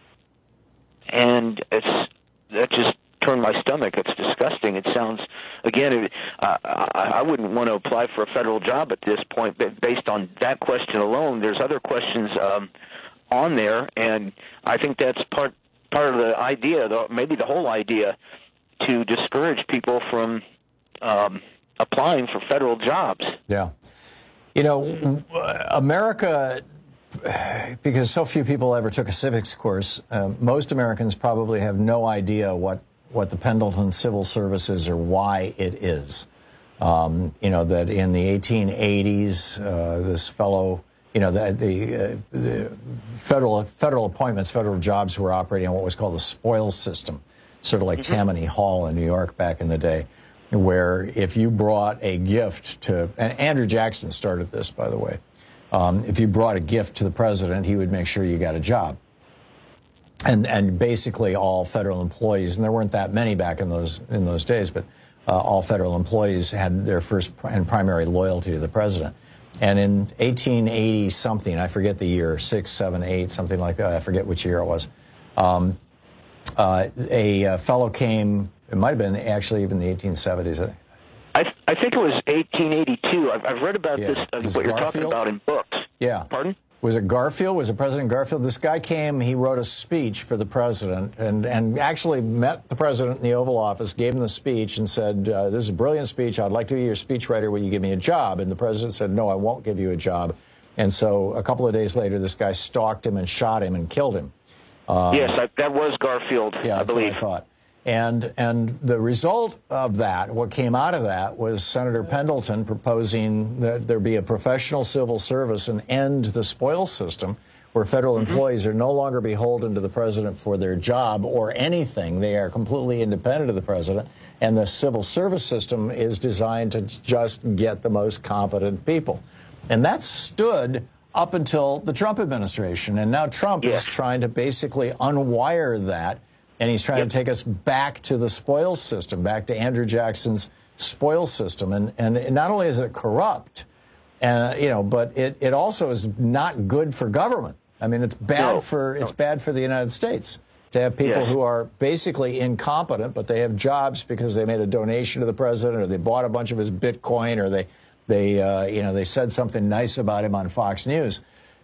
And it's that just turned my stomach. It's disgusting. It sounds, again, it, uh, I, I wouldn't want to apply for a federal job at this point, but based on that question alone. There's other questions um, on there, and I think that's part part of the idea, the, maybe the whole idea, to discourage people from um, applying for federal jobs. Yeah. You know, America because so few people ever took a civics course, uh, most Americans probably have no idea what, what the Pendleton Civil Service is or why it is. Um, you know, that in the eighteen eighties, uh, this fellow, you know, the, the, uh, the federal federal appointments, federal jobs were operating on what was called the spoils system, sort of like mm-hmm. Tammany Hall in New York back in the day, where if you brought a gift to, and Andrew Jackson started this, by the way, um, if you brought a gift to the president, he would make sure you got a job. And and basically all federal employees, and there weren't that many back in those in those days, but uh, all federal employees had their first and primary loyalty to the president. And in eighteen eighty something, I forget the year, six, seven, eight, something like that. I forget which year it was. Um, uh, a, a fellow came. It might have been actually even the eighteen seventies. I, I think it was eighteen eighty-two. I've, I've read about Yeah. this, uh, Is what it you're talking Garfield? about in books. Yeah. Pardon? Was it Garfield? Was it President Garfield? This guy came, he wrote a speech for the president and, and actually met the president in the Oval Office, gave him the speech and said, uh, this is a brilliant speech. I'd like to be your speechwriter. Will you give me a job? And the president said, no, I won't give you a job. And so a couple of days later, this guy stalked him and shot him and killed him. Um, yes, I, that was Garfield, yeah, I that's believe. what I thought. And and the result of that, what came out of that, was Senator Pendleton proposing that there be a professional civil service and end the spoils system, where federal mm-hmm. employees are no longer beholden to the president for their job or anything. They are completely independent of the president. And the civil service system is designed to just get the most competent people. And that stood up until the Trump administration. And now Trump yeah. is trying to basically unwire that. And he's trying yep. to take us back to the spoils system, back to Andrew Jackson's spoils system. And, and not only is it corrupt, uh, you know, but it, it also is not good for government. I mean, it's bad no. for it's no. bad for the United States to have people yes. who are basically incompetent, but they have jobs because they made a donation to the president, or they bought a bunch of his Bitcoin, or they they uh, you know they said something nice about him on Fox News.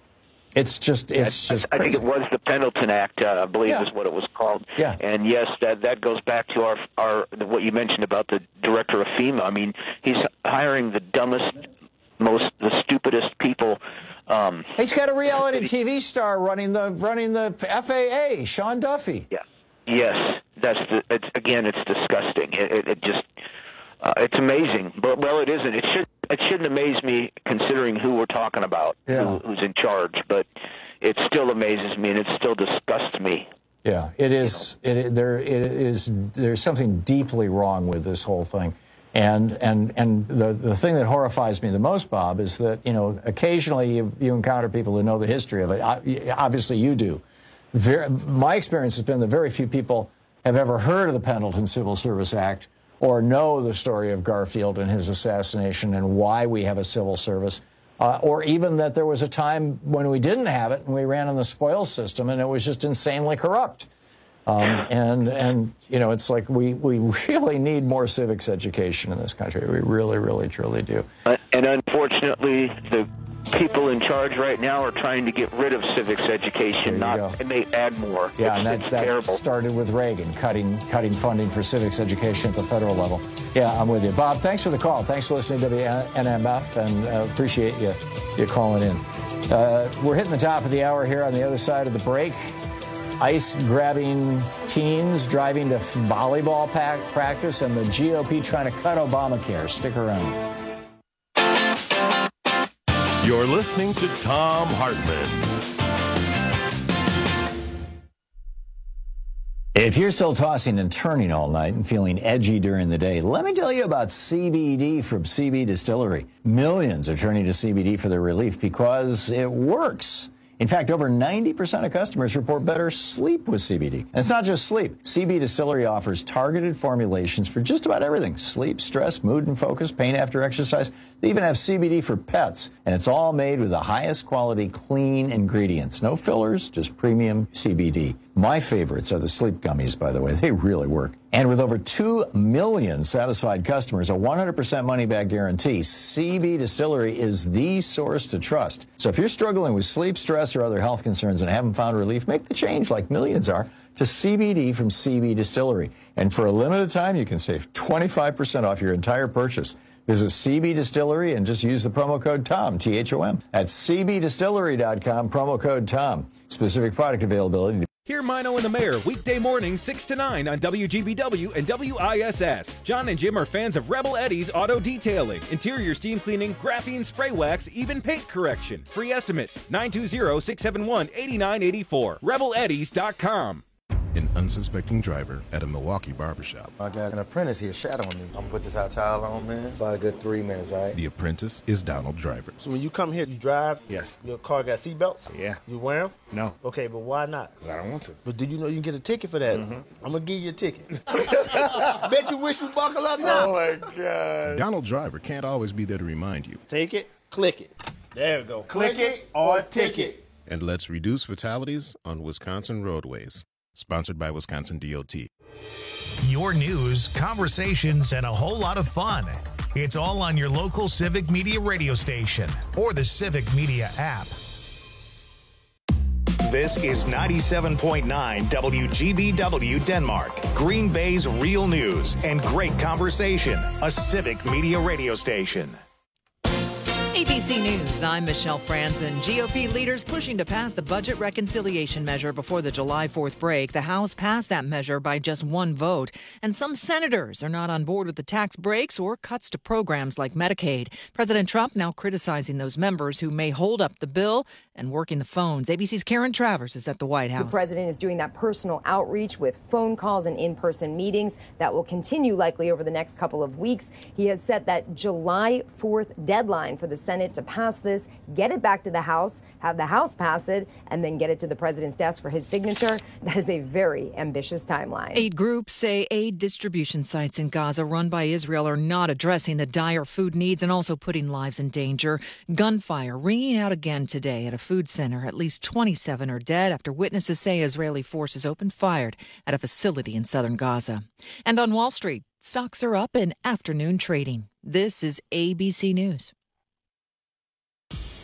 It's just, it's I, just. I crazy. think it was the Pendleton Act, uh, I believe, Yeah. is what it was called. Yeah. And yes, that that goes back to our our what you mentioned about the director of FEMA. I mean, he's hiring the dumbest, most the stupidest people. Um, He's got a reality T V star running the running the F A A, Sean Duffy. Yeah. Yes, that's the. It's, again, it's disgusting. It, it, it just. Uh, it's amazing, but well, it isn't. It should. It shouldn't amaze me, considering who we're talking about, Yeah. who, who's in charge. But it still amazes me, and it still disgusts me. Yeah, it is. You know. It there. It is. There's something deeply wrong with this whole thing, and and and the the thing that horrifies me the most, Bob, is that you know occasionally you, you encounter people who know the history of it. Obviously, you do. Very, my experience has been that very few people have ever heard of the Pendleton Civil Service Act, or know the story of Garfield and his assassination and why we have a civil service, uh, or even that there was a time when we didn't have it and we ran on the spoils system and it was just insanely corrupt. Um, and, and you know, it's like we, we really need more civics education in this country. We really, really, truly do. Uh, and unfortunately, the people in charge right now are trying to get rid of civics education, not go. and they add more. Yeah, it's, and that, it's that terrible. started with Reagan, cutting cutting funding for civics education at the federal level. Yeah, I'm with you. Bob, thanks for the call. Thanks for listening to W N M F, and uh, appreciate you, you calling in. Uh, we're hitting the top of the hour here on the other side of the break. Ice-grabbing teens driving to volleyball pack practice, and the G O P trying to cut Obamacare. Stick around. You're listening to Thom Hartmann. If you're still tossing and turning all night and feeling edgy during the day, let me tell you about C B D from C B Distillery. Millions are turning to C B D for their relief because it works. In fact, over ninety percent of customers report better sleep with C B D. And it's not just sleep. C B Distillery offers targeted formulations for just about everything. Sleep, stress, mood and focus, pain after exercise. They even have C B D for pets. And it's all made with the highest quality, clean ingredients. No fillers, just premium C B D. My favorites are the sleep gummies, by the way. They really work. And with over two million satisfied customers, a one hundred percent money-back guarantee, C B Distillery is the source to trust. So if you're struggling with sleep, stress, or other health concerns and haven't found relief, make the change like millions are to C B D from C B Distillery. And for a limited time, you can save twenty-five percent off your entire purchase. Visit C B Distillery and just use the promo code TOM, T H O M. That's C B Distillery dot com, promo code TOM. Specific product availability. Hear Mino and the Mayor weekday morning six to nine on W G B W and W I S S. John and Jim are fans of Rebel Eddie's Auto Detailing. Interior steam cleaning, graphene spray wax, even paint correction. Free estimates nine two zero, six seven one, eight nine eight four. rebel eddies dot com. An unsuspecting driver at a Milwaukee barbershop. I got an apprentice here shadowing me. I'm gonna put this hot towel on, man. About a good three minutes, all right? The apprentice is Donald Driver. So when you come here, you drive? Yes. Your car got seatbelts? Yeah. You wear them? No. Okay, but why not? I don't want to. But do you know you can get a ticket for that? Mm-hmm. I'm gonna give you a ticket. Bet you wish you buckle up now. Oh my God. Donald Driver can't always be there to remind you. Take it, click it. There we go. Click, click it or ticket. And let's reduce fatalities on Wisconsin roadways. Sponsored by Wisconsin D O T. Your news, conversations, and a whole lot of fun. It's all on your local Civic Media radio station or the Civic Media app. This is ninety-seven point nine W G B W Denmark, Green Bay's real news and great conversation, a Civic Media radio station. A B C News, I'm Michelle Franzen. G O P leaders pushing to pass the budget reconciliation measure before the July fourth break. The House passed that measure by just one vote. And some senators are not on board with the tax breaks or cuts to programs like Medicaid. President Trump now criticizing those members who may hold up the bill and working the phones. A B C's Karen Travers is at the White House. The president is doing that personal outreach with phone calls and in-person meetings that will continue likely over the next couple of weeks. He has set that July fourth deadline for the Senate to pass this, get it back to the House, have the House pass it, and then get it to the president's desk for his signature. That is a very ambitious timeline. Aid groups say aid distribution sites in Gaza run by Israel are not addressing the dire food needs and also putting lives in danger. Gunfire ringing out again today at a food center. At least twenty-seven are dead after witnesses say Israeli forces opened fire at a facility in southern Gaza. And on Wall Street, stocks are up in afternoon trading. This is A B C News.